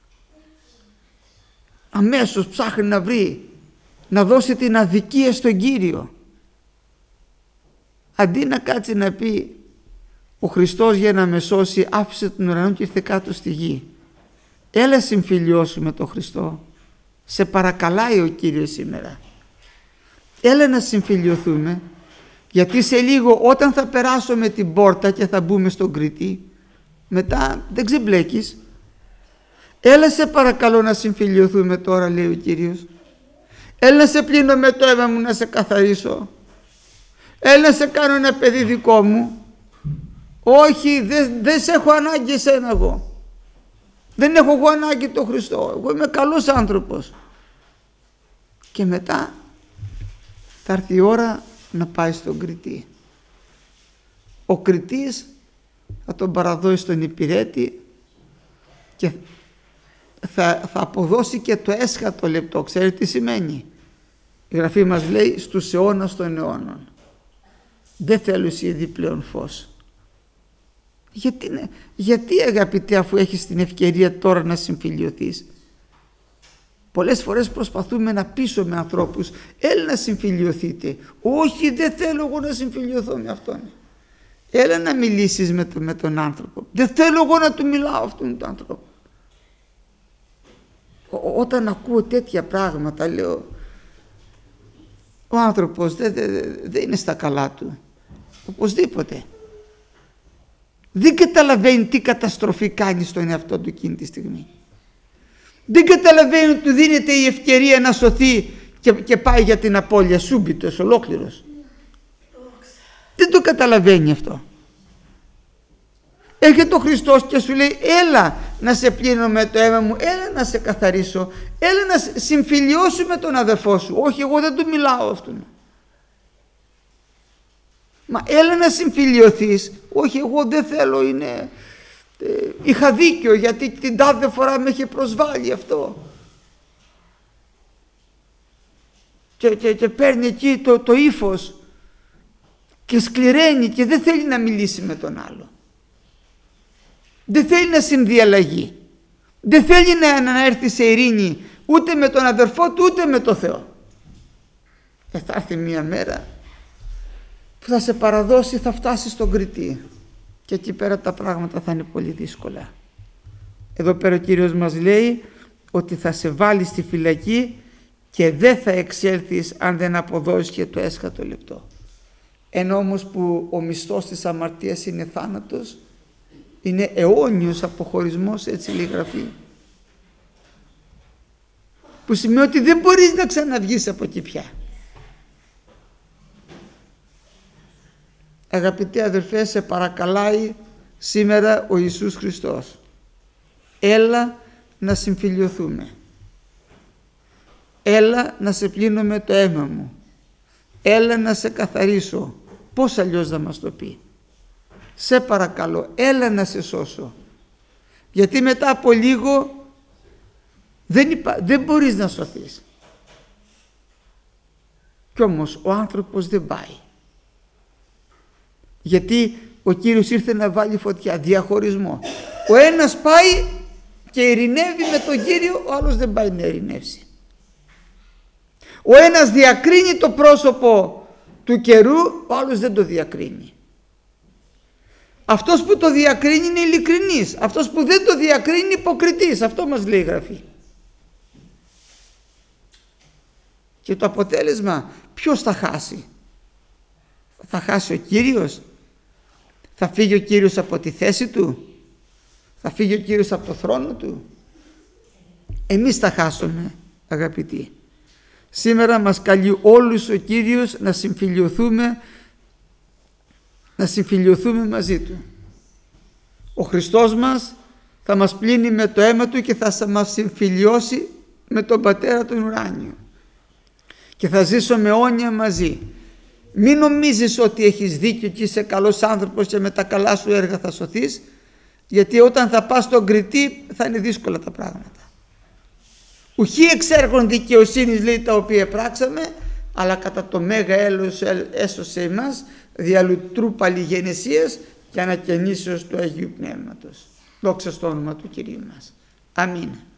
Αμέσως ψάχνει να βρει, να δώσει την αδικία στον Κύριο, αντί να κάτσει να πει Ο Χριστός για να με σώσει άφησε τον ουρανό και ήρθε κάτω στη γη. Έλα συμφιλιώσου με τον Χριστό. Σε παρακαλάει ο Κύριος σήμερα. Έλα να συμφιλιωθούμε, γιατί σε λίγο όταν θα περάσουμε την πόρτα και θα μπούμε στον Κρητή, μετά δεν ξεμπλέκεις. Έλα σε παρακαλώ να συμφιλιωθούμε τώρα, λέει ο Κύριος. Έλα να σε πλύνω με το αίμα μου, να σε καθαρίσω. Έλα να σε κάνω ένα παιδί δικό μου. Όχι, δεν σε έχω ανάγκη εσένα εγώ. Δεν έχω εγώ ανάγκη τον Χριστό. Εγώ είμαι καλός άνθρωπος. Και μετά θα έρθει η ώρα να πάει στον Κρητή. Ο Κρητής θα τον παραδώσει στον υπηρέτη και θα αποδώσει και το έσχατο λεπτό. Ξέρετε τι σημαίνει? Η Γραφή μας λέει στους αιώνας των αιώνων. Δεν θέλω ήδη πλέον φως. Γιατί αγαπητέ, αφού έχεις την ευκαιρία τώρα να συμφιλιωθείς? Πολλές φορές προσπαθούμε να πείσουμε ανθρώπους, έλα να συμφιλιωθείτε. Όχι, δεν θέλω εγώ να συμφιλιωθώ με αυτόν. Έλα να μιλήσεις με τον άνθρωπο. Δεν θέλω εγώ να του μιλάω αυτόν τον άνθρωπο. Όταν ακούω τέτοια πράγματα λέω, ο άνθρωπος δεν είναι στα καλά του. Οπωσδήποτε. Δεν καταλαβαίνει τι καταστροφή κάνει στον εαυτό του εκείνη τη στιγμή. Δεν καταλαβαίνει ότι του δίνεται η ευκαιρία να σωθεί και πάει για την απώλεια σούμπιτος, ολόκληρος. Δεν το καταλαβαίνει αυτό. Έρχεται ο Χριστός και σου λέει, έλα να σε πλύνω με το αίμα μου, έλα να σε καθαρίσω, έλα να συμφιλιώσου με τον αδερφό σου. Όχι, εγώ δεν του μιλάω αυτόν. Μα έλα να συμφιλιωθείς. Όχι, εγώ δεν θέλω, είχα δίκιο γιατί την τάδε φορά με είχε προσβάλει αυτό. Και παίρνει εκεί το ύφος και σκληραίνει και δεν θέλει να μιλήσει με τον άλλο. Δεν θέλει να συνδιαλλαγεί. Δεν θέλει να έρθει σε ειρήνη ούτε με τον αδερφό του ούτε με το Θεό. Θα έρθει μια μέρα που θα σε παραδώσει, θα φτάσει στον Κρητή και εκεί πέρα τα πράγματα θα είναι πολύ δύσκολα. Εδώ πέρα ο Κύριος μας λέει ότι θα σε βάλει στη φυλακή και δεν θα εξέλθεις αν δεν αποδώσεις και το έσχατο λεπτό. Ενώ όμως που ο μισθός της αμαρτίας είναι θάνατος, είναι αιώνιος αποχωρισμός, έτσι λέει η Γραφή. Που σημαίνει ότι δεν μπορείς να ξαναβγείς από εκεί πια. Αγαπητοί αδερφέ, σε παρακαλάει σήμερα ο Ιησούς Χριστός. Έλα να συμφιλιωθούμε. Έλα να σε πλύνω με το αίμα μου. Έλα να σε καθαρίσω. Πώς αλλιώς να μας το πει? Σε παρακαλώ, έλα να σε σώσω. Γιατί μετά από λίγο δεν μπορείς να σωθείς. Κι όμως ο άνθρωπος δεν πάει. Γιατί ο Κύριος ήρθε να βάλει φωτιά, διαχωρισμό. Ο ένας πάει και ειρηνεύει με τον Κύριο, ο άλλος δεν πάει να ειρηνεύσει. Ο ένας διακρίνει το πρόσωπο του καιρού, ο άλλος δεν το διακρίνει. Αυτός που το διακρίνει είναι ειλικρινής, αυτός που δεν το διακρίνει είναι υποκριτής. Αυτό μας λέει η Γραφή. Και το αποτέλεσμα ποιος θα χάσει? Θα χάσει ο Κύριος? Θα φύγει ο Κύριος από τη θέση του? Θα φύγει ο Κύριος από το θρόνο του? Εμείς θα χάσουμε, αγαπητοί. Σήμερα μας καλεί όλους ο Κύριος να συμφιλιωθούμε μαζί Του. Ο Χριστός μας θα μας πλύνει με το αίμα Του και θα μας συμφιλιώσει με τον Πατέρα τον ουράνιο. Και θα ζήσουμε αιώνια μαζί. Μην νομίζεις ότι έχεις δίκιο και είσαι καλός άνθρωπος και με τα καλά σου έργα θα σωθείς, γιατί όταν θα πας στον Κρητή θα είναι δύσκολα τα πράγματα. Ουχή εξέργων δικαιοσύνης, λέει, τα οποία πράξαμε, αλλά κατά το μέγα έλεος έσωσε εμάς δια λουτρού παλιγενεσίας και ανακαινήσεως του Αγίου Πνεύματος. Δόξα στο όνομα του Κυρίου μας. Αμήν.